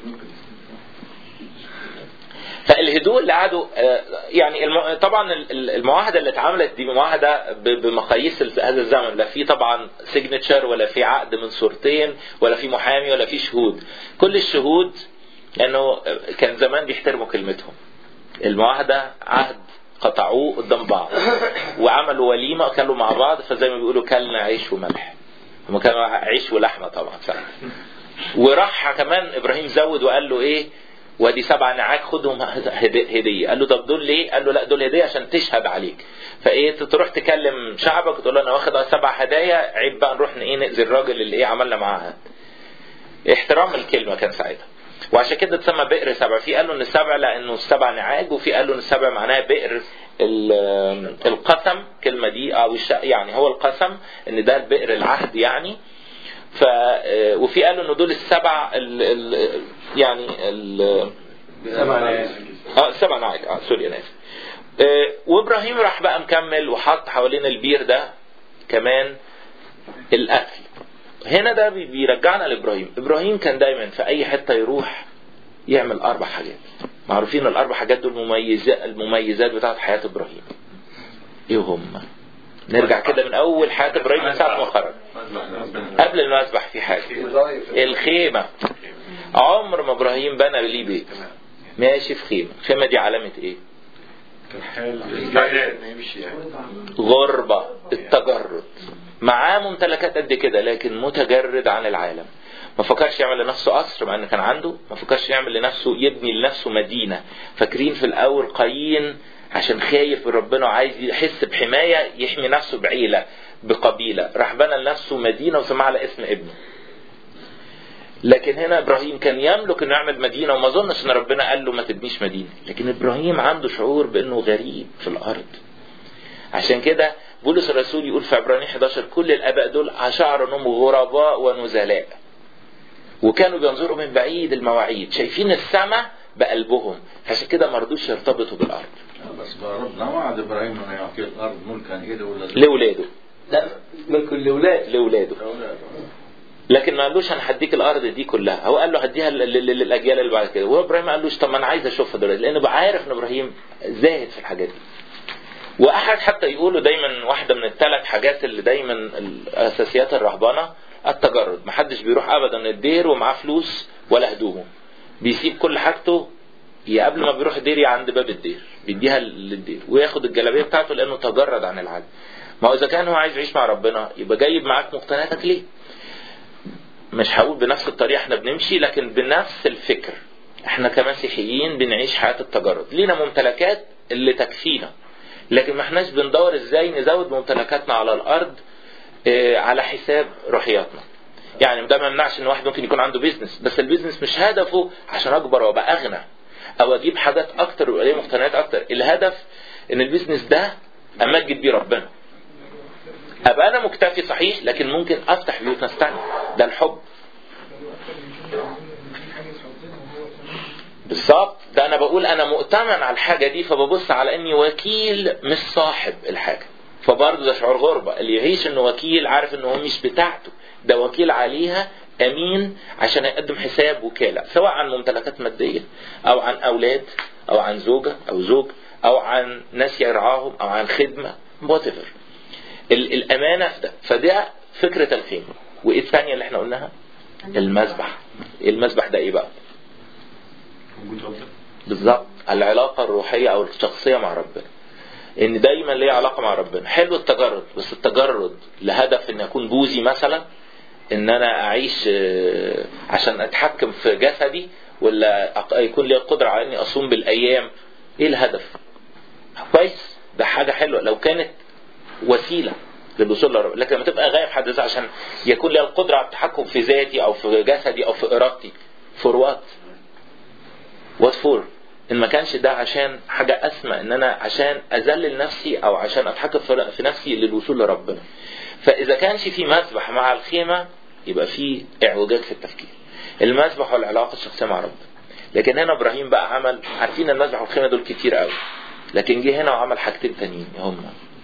فالهدوء اللي قعدوا يعني طبعا المعاهده اللي اتعملت دي معاهده بمقاييس هذا الزمن، لا في طبعا سيجنتشر ولا في عقد من صورتين ولا في محامي ولا في شهود. كل الشهود لانه كان زمان بيحترموا كلمتهم. المعاهده عهد قطعوه قدام بعض وعملوا وليمة كلوا مع بعض، فزي ما بيقولوا كلنا عيش وملح. هم كانوا عيش ولحمة طبعا ساعتها. وراح كمان ابراهيم زود وقال له ايه، ودي سبع نعاج خدهم هدية. قال له طب دول ليه؟ قال له لا دول هدية عشان تشهد عليك. فايه تروح تكلم شعبك وتقول له انا واخد سبع هدايا، عيب بقى نروح ايه نأذي الراجل اللي ايه عملنا معاه. احترام الكلمة كان ساعتها. وعشان كده تسمى بئر سبع. في قالوا ان السبع لانه السبع نعاج، وفي قالوا ان السبع معناها بئر القسم. كلمة دي او يعني هو القسم ان ده البئر العهد يعني. ف وفي قالوا انه دول السبع ال... ال... يعني ال... سبع نعاج اه سبع نعاج اه سوري انا اسف. آه وابراهيم راح بقى مكمل وحط حوالين البير ده كمان الاكل. هنا ده بيرجعنا لابراهيم. ابراهيم كان دايما في اي حته يروح يعمل اربع حاجات معروفين. الاربع حاجات دول مميزات المميزات بتاعت حياه ابراهيم. ايه هم؟ نرجع كده من اول حياه ابراهيم من ساعه ما خرج. قبل المذبح في حاجه الخيمه. عمر ما ابراهيم بنى ليه بيت، ماشي في خيمه. الخيمه دي علامه ايه؟ غربه، التجرد. معاه ممتلكات قد كده لكن متجرد عن العالم. ما فكرش يعمل لنفسه قصر مع ان كان عنده، ما فكرش يعمل لنفسه يبني لنفسه مدينه. فاكرين في الاول قايين عشان خايف من ربنا وعايز يحس بحمايه يحمي نفسه بعيله بقبيله، راح بنى لنفسه مدينه وسمى على اسم ابنه. لكن هنا ابراهيم كان يملك انه يعمل مدينه، وما ظنش ان ربنا قال له ما تبنيش مدينه. لكن ابراهيم عنده شعور بانه غريب في الارض. عشان كده بولس الرسول يقول في عبرانيين احد عشر كل الاباء دول شعروا انهم غرباء ونزلاء، وكانوا بينظروا من بعيد المواعيد، شايفين السماء بقلبهم، عشان كده ما رضوش يرتبطوا بالارض. بس ربنا وعد ابراهيم انه يعطيه الارض ملكا ايه لاولاده. لا ملك لاولاده لاولاده لكن ما قالوش انا هديك الارض دي كلها. هو قال له هديها للاجيال اللي بعد كده. وابراهيم ما قالوش طب ما انا عايز اشوفها دلوقتي، لانه بقى عارف ان ابراهيم زاهد في الحاجات دي. واحد حتى يقولوا دايما واحده من الثلاث حاجات اللي دايما الاساسيات الرهبنه التجرد. ما حدش بيروح ابدا الدير ومعاه فلوس ولا هدومه، بيسيب كل حاجته يا قبل ما بيروح الدير يا عند باب الدير بيديها للدير وياخد الجلابيه بتاعته، لانه تجرد عن العالم. ما هو اذا كان هو عايز يعيش مع ربنا يبقى جايب معاك مقتنياتك ليه؟ مش هقول بنفس الطريقه احنا بنمشي، لكن بنفس الفكر. احنا كمسيحيين بنعيش حياه التجرد، لينا ممتلكات اللي تكفينا، لكن ما احناش بندور ازاي نزود ممتلكاتنا على الارض اه على حساب روحياتنا. يعني ده ما يمنعش ان واحد ممكن يكون عنده بيزنس، بس البيزنس مش هدفه عشان اكبر وابقى اغنى او اجيب حاجات اكتر ويبقى لي مقتنيات اكتر. الهدف ان البيزنس ده امجد بيه ربنا، ابقى انا مكتفي صحيح لكن ممكن افتح بيوت ناس تانية. ده الحب بالظبط. ده انا بقول انا مؤتمن على الحاجه دي، فببص على اني وكيل مش صاحب الحاجه. فبرضه ده شعور غربه. اللي يعيش انه وكيل عارف انه هو مش بتاعته، ده وكيل عليها امين عشان يقدم حساب وكاله، سواء عن ممتلكات ماديه او عن اولاد او عن زوجه او زوج او عن ناس يرعاهم او عن خدمه whatever. الامانه في ده. فده فكره الخيمه. وايه الثانيه اللي احنا قلناها؟ المذبح. المذبح ده ايه بقى؟ بالظبط العلاقه الروحيه او الشخصيه مع ربنا. ان دايما ليه علاقه مع ربنا. حلو التجرد، بس التجرد لهدف ان اكون بوذي مثلا، ان انا اعيش عشان اتحكم في جسدي، ولا يكون لي القدره على اني اصوم بالايام. ايه الهدف؟ كويس، ده حاجه حلوه لو كانت وسيله للوصول لربنا، لكن لما تبقى غايه في حد ذاتها عشان يكون لي القدره على التحكم في ذاتي او في جسدي او في ارادتي. فور وات؟ وات فور؟ ان ما كانش ده عشان حاجه اسمى، ان انا عشان اذلل نفسي او عشان اتحكم في نفسي للوصول لربنا. فاذا كانش في مذبح مع الخيمه يبقى في اعوجاج في التفكير. المذبح والعلاقه الشخصيه مع ربنا. لكن هنا ابراهيم بقى عمل، عارفين المذبح والخيمه دول كتير قوي، لكن جه هنا وعمل حاجتين تانيين. هم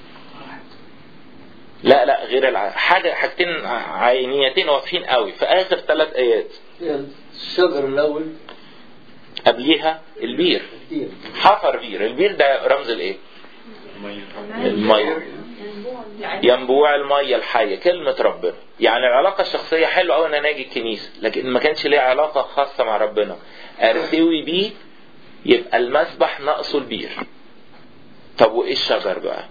لا لا غير الع... حاجه حاجتين عينيتين واضحين قوي في اخر ثلاث ايات. الشجر الاول قبليها البير. حفر بير. البير ده رمز الايه؟ الميه. ينبوع الميه الحيه، كلمه ربنا. يعني العلاقه الشخصيه حلوه قوي ان انا اجي الكنيسه، لكن ما كانش ليه علاقه خاصه مع ربنا ارتوي بيه، يبقى المسبح ناقصه البير. طب وايه الشجر بقى؟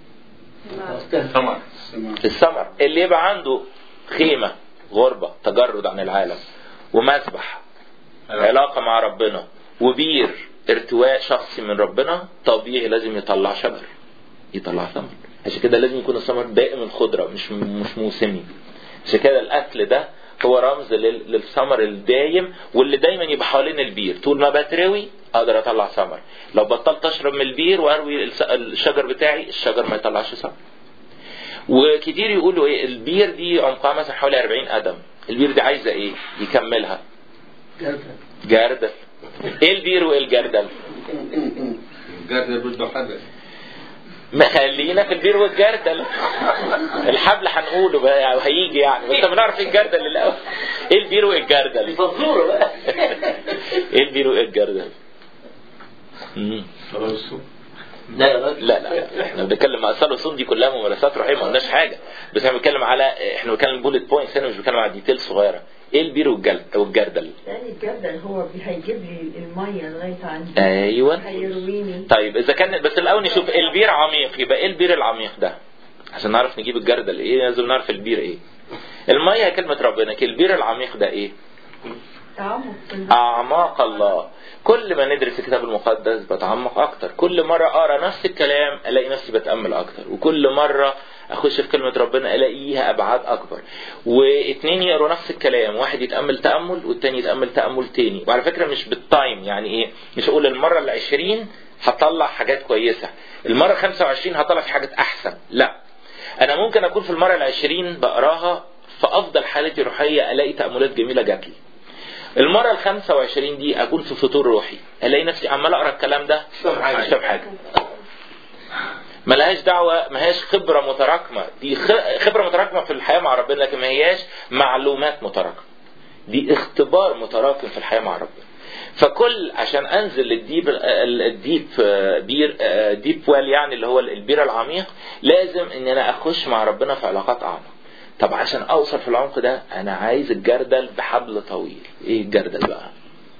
ثمر. الثمر. اللي يبقى عنده خيمة غربة تجرد عن العالم ومسبح علاقة مع ربنا وبير ارتواء شخصي من ربنا، طبيعي لازم يطلع شجر، يطلع ثمر. عشان كده لازم يكون الثمر دائم الخضرة مش مش موسمي. عشان كده الأكل ده هو رمز للثمر الدايم، واللي دايما يبقى حوالين البير. طول ما بتروي اقدر اطلع ثمر. لو بطلت اشرب من البير واروي الشجر بتاعي، الشجر ما يطلعش ثمر. وكتير يقولوا ايه البير دي عمقها مثلا حوالي أربعين قدم، البير دي عايزه ايه يكملها؟ جردل. جردل. ايه البير وايه الجردل؟ الجردل بده حبل. ما خلينا في البير والجردل. الحبل هنقوله بقى وهيجي يعني، بس بنعرف ايه الجردل الاول. ايه البير وايه الجردل؟ فزوره بقى. ايه البير وايه الجردل؟ لا يا راجل. لا لا احنا بنتكلم مع اصل الصوم دي كلها ممارسات روحيه، ما قلناش حاجه، بس احنا بنتكلم على احنا بنتكلم بولت بوينتس هنا، مش بنتكلم على ديتيلز صغيره. ايه البير والجلد او الجردل؟ يعني الجردل هو هيجيب لي الميه لغايه عندي. ايوه هيرويني. طيب اذا كان بس الاول نشوف البير عميق، يبقى ايه البير العميق ده عشان نعرف نجيب الجردل ايه؟ لازم نعرف البير ايه. الميه كلمه ربنا. البير العميق ده ايه؟ اعماق الله. كل ما ندرس الكتاب المقدس بتعمق اكتر، كل مرة اقرا نفس الكلام الاقي نفسي بتأمل اكتر، وكل مرة اخش في كلمة ربنا الاقيها ابعاد اكبر. واتنين يقروا نفس الكلام، واحد يتأمل تأمل والتاني يتأمل تأمل تاني. وعلى فكرة مش بالتايم، يعني ايه؟ مش اقول المرة العشرين هطلع حاجات كويسة، المرة خمسة وعشرين هطلع في حاجات احسن. لا، انا ممكن اكون في المرة العشرين بقراها في افضل حالتي روحية الاقي تأملات جميلة جاتلي. المرة الخمسة وعشرين دي أكون في فطور روحي ألاقي نفسي عمال أقرأ الكلام ده مش فاهم حاجة. ملهاش دعوة، مهاش خبرة متراكمة. دي خبرة متراكمة في الحياة مع ربنا، لكن ما هياش معلومات متراكمة، دي اختبار متراكم في الحياة مع ربنا. فكل عشان أنزل للديب الديب بير ديب ويل يعني اللي هو البير العميق، لازم إن أنا أخش مع ربنا في علاقات أعمق. طب عشان اوصل في العمق ده انا عايز الجردل بحبل طويل. ايه الجردل بقى؟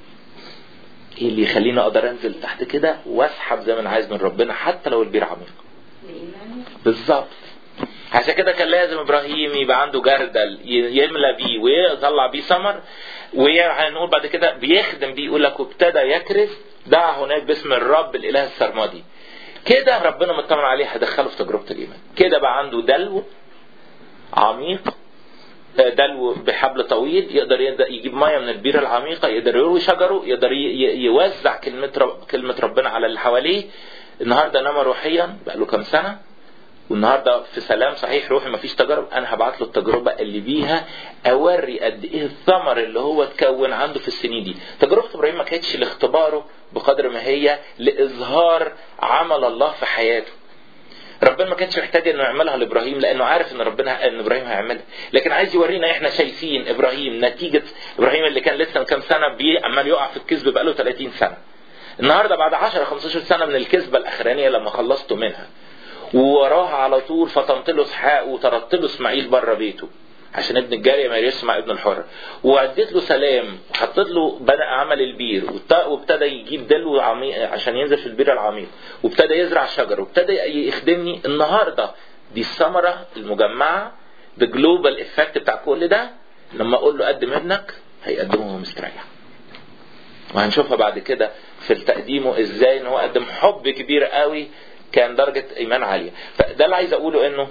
ايه اللي يخليني اقدر انزل تحت كده واسحب زي ما انا عايز من ربنا حتى لو البير عميق؟ بالظبط. عشان كده كان لازم ابراهيم يبقى عنده جردل يملى بيه ويطلع بيه ثمر، وهنقول بعد كده بيخدم بيه. يقول لك وابتدى يكرز دعا هناك باسم الرب الاله السرمدي. كده ربنا مطمن عليه هدخله في تجربه الايمان. كده بقى عنده دلو عميق، دلو بحبل طويل، يقدر يجيب ميه من البير العميقه، يقدر يروي شجره، يقدر يوزع كلمه رب كلمه ربنا على اللي حواليه. النهارده نما روحيا بقى له كام سنه، والنهارده في سلام صحيح روحي مفيش تجارب، انا هبعت له التجربه اللي بيها اوري قد ايه الثمر اللي هو اتكون عنده في السنين دي. تجربه ابراهيم ما كانتش لاختباره بقدر ما هي لاظهار عمل الله في حياته. ربنا ما كانش محتاج انه يعملها لابراهيم لانه عارف ان ربنا ان ابراهيم هيعملها، لكن عايز يورينا احنا شايفين ابراهيم نتيجه ابراهيم اللي كان لسه من كام سنه بيه عمال يقع في الكذب بقاله ثلاثين سنه. النهارده بعد عشرة خمستاشر سنه من الكذبه الاخرانيه لما خلصتوا منها، ووراها على طول فطنت له اسحاق وطردت له اسماعيل بره بيته عشان ابن الجاريه ما يرث مع ابن الحر، وعديت له سلام وحطيت له بدأ عمل البير، وابتدى يجيب دلو عميق عشان ينزل في البير العميق، وابتدى يزرع شجر، وابتدى يخدمني. النهارده دي الثمره المجمعه بجلوبال افكت بتاع كل ده. لما اقول له قدم ابنك هيقدمه وهو مستريح، وهنشوفها بعد كده في تقديمه ازاي ان هو قدم حب كبير قوي، كان درجه ايمان عاليه. فده اللي عايز اقوله، انه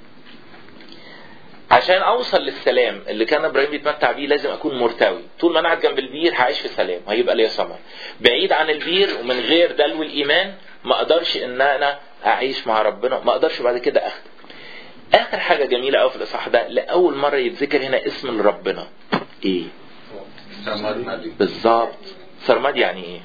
عشان اوصل للسلام اللي كان ابراهيم بيتمتع بيه لازم اكون مرتوي. طول ما انا قاعد جنب البير هعيش في سلام وهيبقى ليا ثمر. بعيد عن البير ومن غير دلو الايمان ما اقدرش ان انا اعيش مع ربنا، ما اقدرش بعد كده اخدم. اخر حاجه جميله قوي في الاصحاح ده، لاول مره يتذكر هنا اسم لربنا. ايه؟ سرمدي. بالظبط. سرمدي يعني ايه؟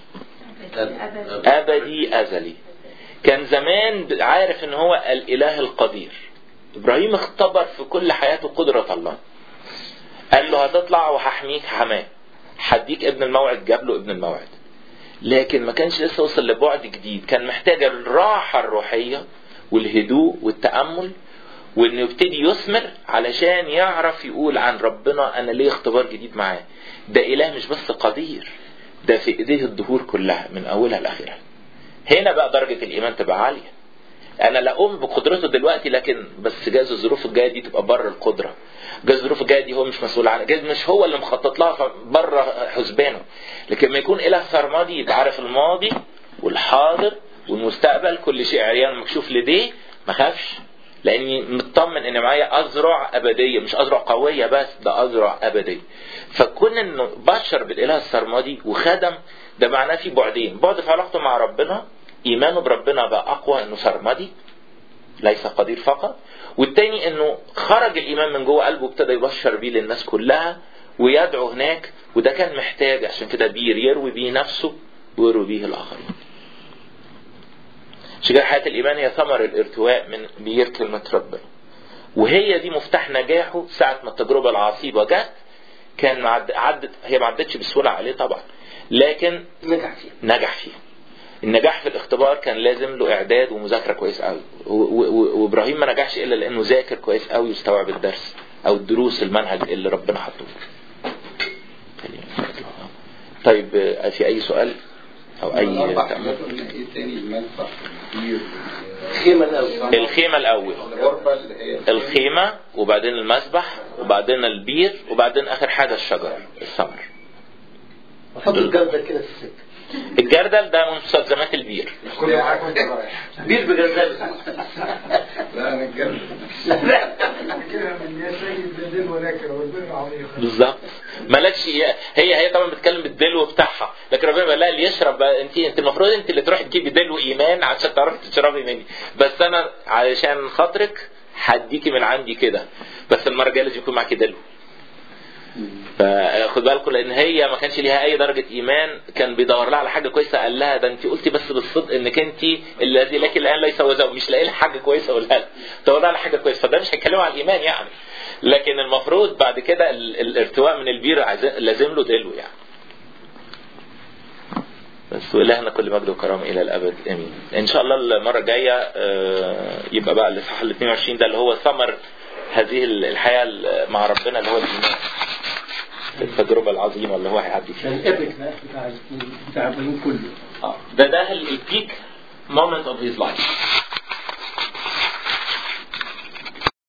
ابدي ازلي. كان زمان عارف ان هو الاله القدير. ابراهيم اختبر في كل حياته قدرة الله. قال له هتطلع وهحميك حماه، هديك ابن الموعد، جاب له ابن الموعد. لكن ما كانش لسه وصل لبعد جديد، كان محتاج الراحة الروحية والهدوء والتأمل، وانه يبتدي يثمر علشان يعرف يقول عن ربنا انا ليه اختبار جديد معاه. ده اله مش بس قدير، ده في ايديه الدهور كلها من اولها لاخرها. هنا بقى درجة الإيمان تبقى عالية. أنا لا أؤمن بقدرته دلوقتي، لكن بس جاز الظروف الجاية دي تبقى بره القدرة، جاز الظروف الجاية دي هو مش مسؤول عنها، جاز مش هو اللي مخطط لها فبره حسبانه. لكن ما يكون إله سرمدي يبقى عارف الماضي والحاضر والمستقبل، كل شيء عريان مكشوف لديه، ما خافش، لأني مطمن إن معايا أذرع أبدية، مش أذرع قوية بس، ده أذرع أبدية. فكون إنه بشر بالإله السرمدي وخدم، ده معناه في بعدين، بعد في علاقته مع ربنا، إيمانه بربنا بقى أقوى إنه سرمدي ليس قدير فقط، والتاني إنه خرج الإيمان من جوه قلبه وابتدى يبشر بيه للناس كلها ويدعو هناك، وده كان محتاج، عشان كده بير يروي بيه نفسه ويروي بيه الآخرين. شجاع حياة الإيمان هي ثمر الارتواء من بير كلمة ربنا، وهي دي مفتاح نجاحه ساعة ما التجربة العصيبة جت. كان عدت، هي ما عدتش بسهولة عليه طبعا، لكن نجح فيه نجح فيه. النجاح في الاختبار كان لازم له إعداد ومذاكرة كويس قوي، وإبراهيم ما نجحش إلا لأنه ذاكر كويس قوي واستوعب الدرس أو الدروس المنهج اللي ربنا حطه. طيب في أي سؤال أو أي تأمل؟ إيه تاني المنفع كتير؟ الخيمة الأول الخيمة الأول الخيمة، وبعدين المسبح، وبعدين البير، وبعدين آخر حاجة الشجر الثمر. وحط الجردل كده في السكة. الجردل ده من مستلزمات البير. كل معاك وانت رايح بير بجردل. لا انا الجردل لا لا كده من يا سيد بدل ولكن ربنا عظيم. بالظبط. مالكش هي هي طبعا بتتكلم بالدلو بتاعها، لكن ربنا بيقول لها اللي يشرب انت انت المفروض انت اللي تروحي تجيبي دلو ايمان عشان تعرفي تشربي مني، بس انا علشان خاطرك هديكي من عندي كده، بس المره الجايه لازم يكون معاكي دلو. فخد بالكم، لان هي ما كانش ليها اي درجه ايمان، كان بيدور لها على حاجه كويسه، قال لها ده انت قلتي بس بالصدق انك انت الذي لك الان ليس وزوج، مش لاقي لها حاجه كويسه اقولها لها، دور لها على حاجه كويسه. فده مش هيتكلموا عن الايمان يعني، لكن المفروض بعد كده الارتواء من البير لازم له دلو يعني. بس والهنا كل مجد وكرامه الى الابد امين. ان شاء الله المره الجايه يبقى بقى الاصحاح ال اثنين وعشرين ده اللي هو ثمر هذه الحياه مع ربنا، اللي هو الايمان، التجربة العظيمة اللي هو هيعدي فيها. الابك بتاع بتاع ابراهيم كله. اه ده ده البيك مومنت اوف هيز لايف.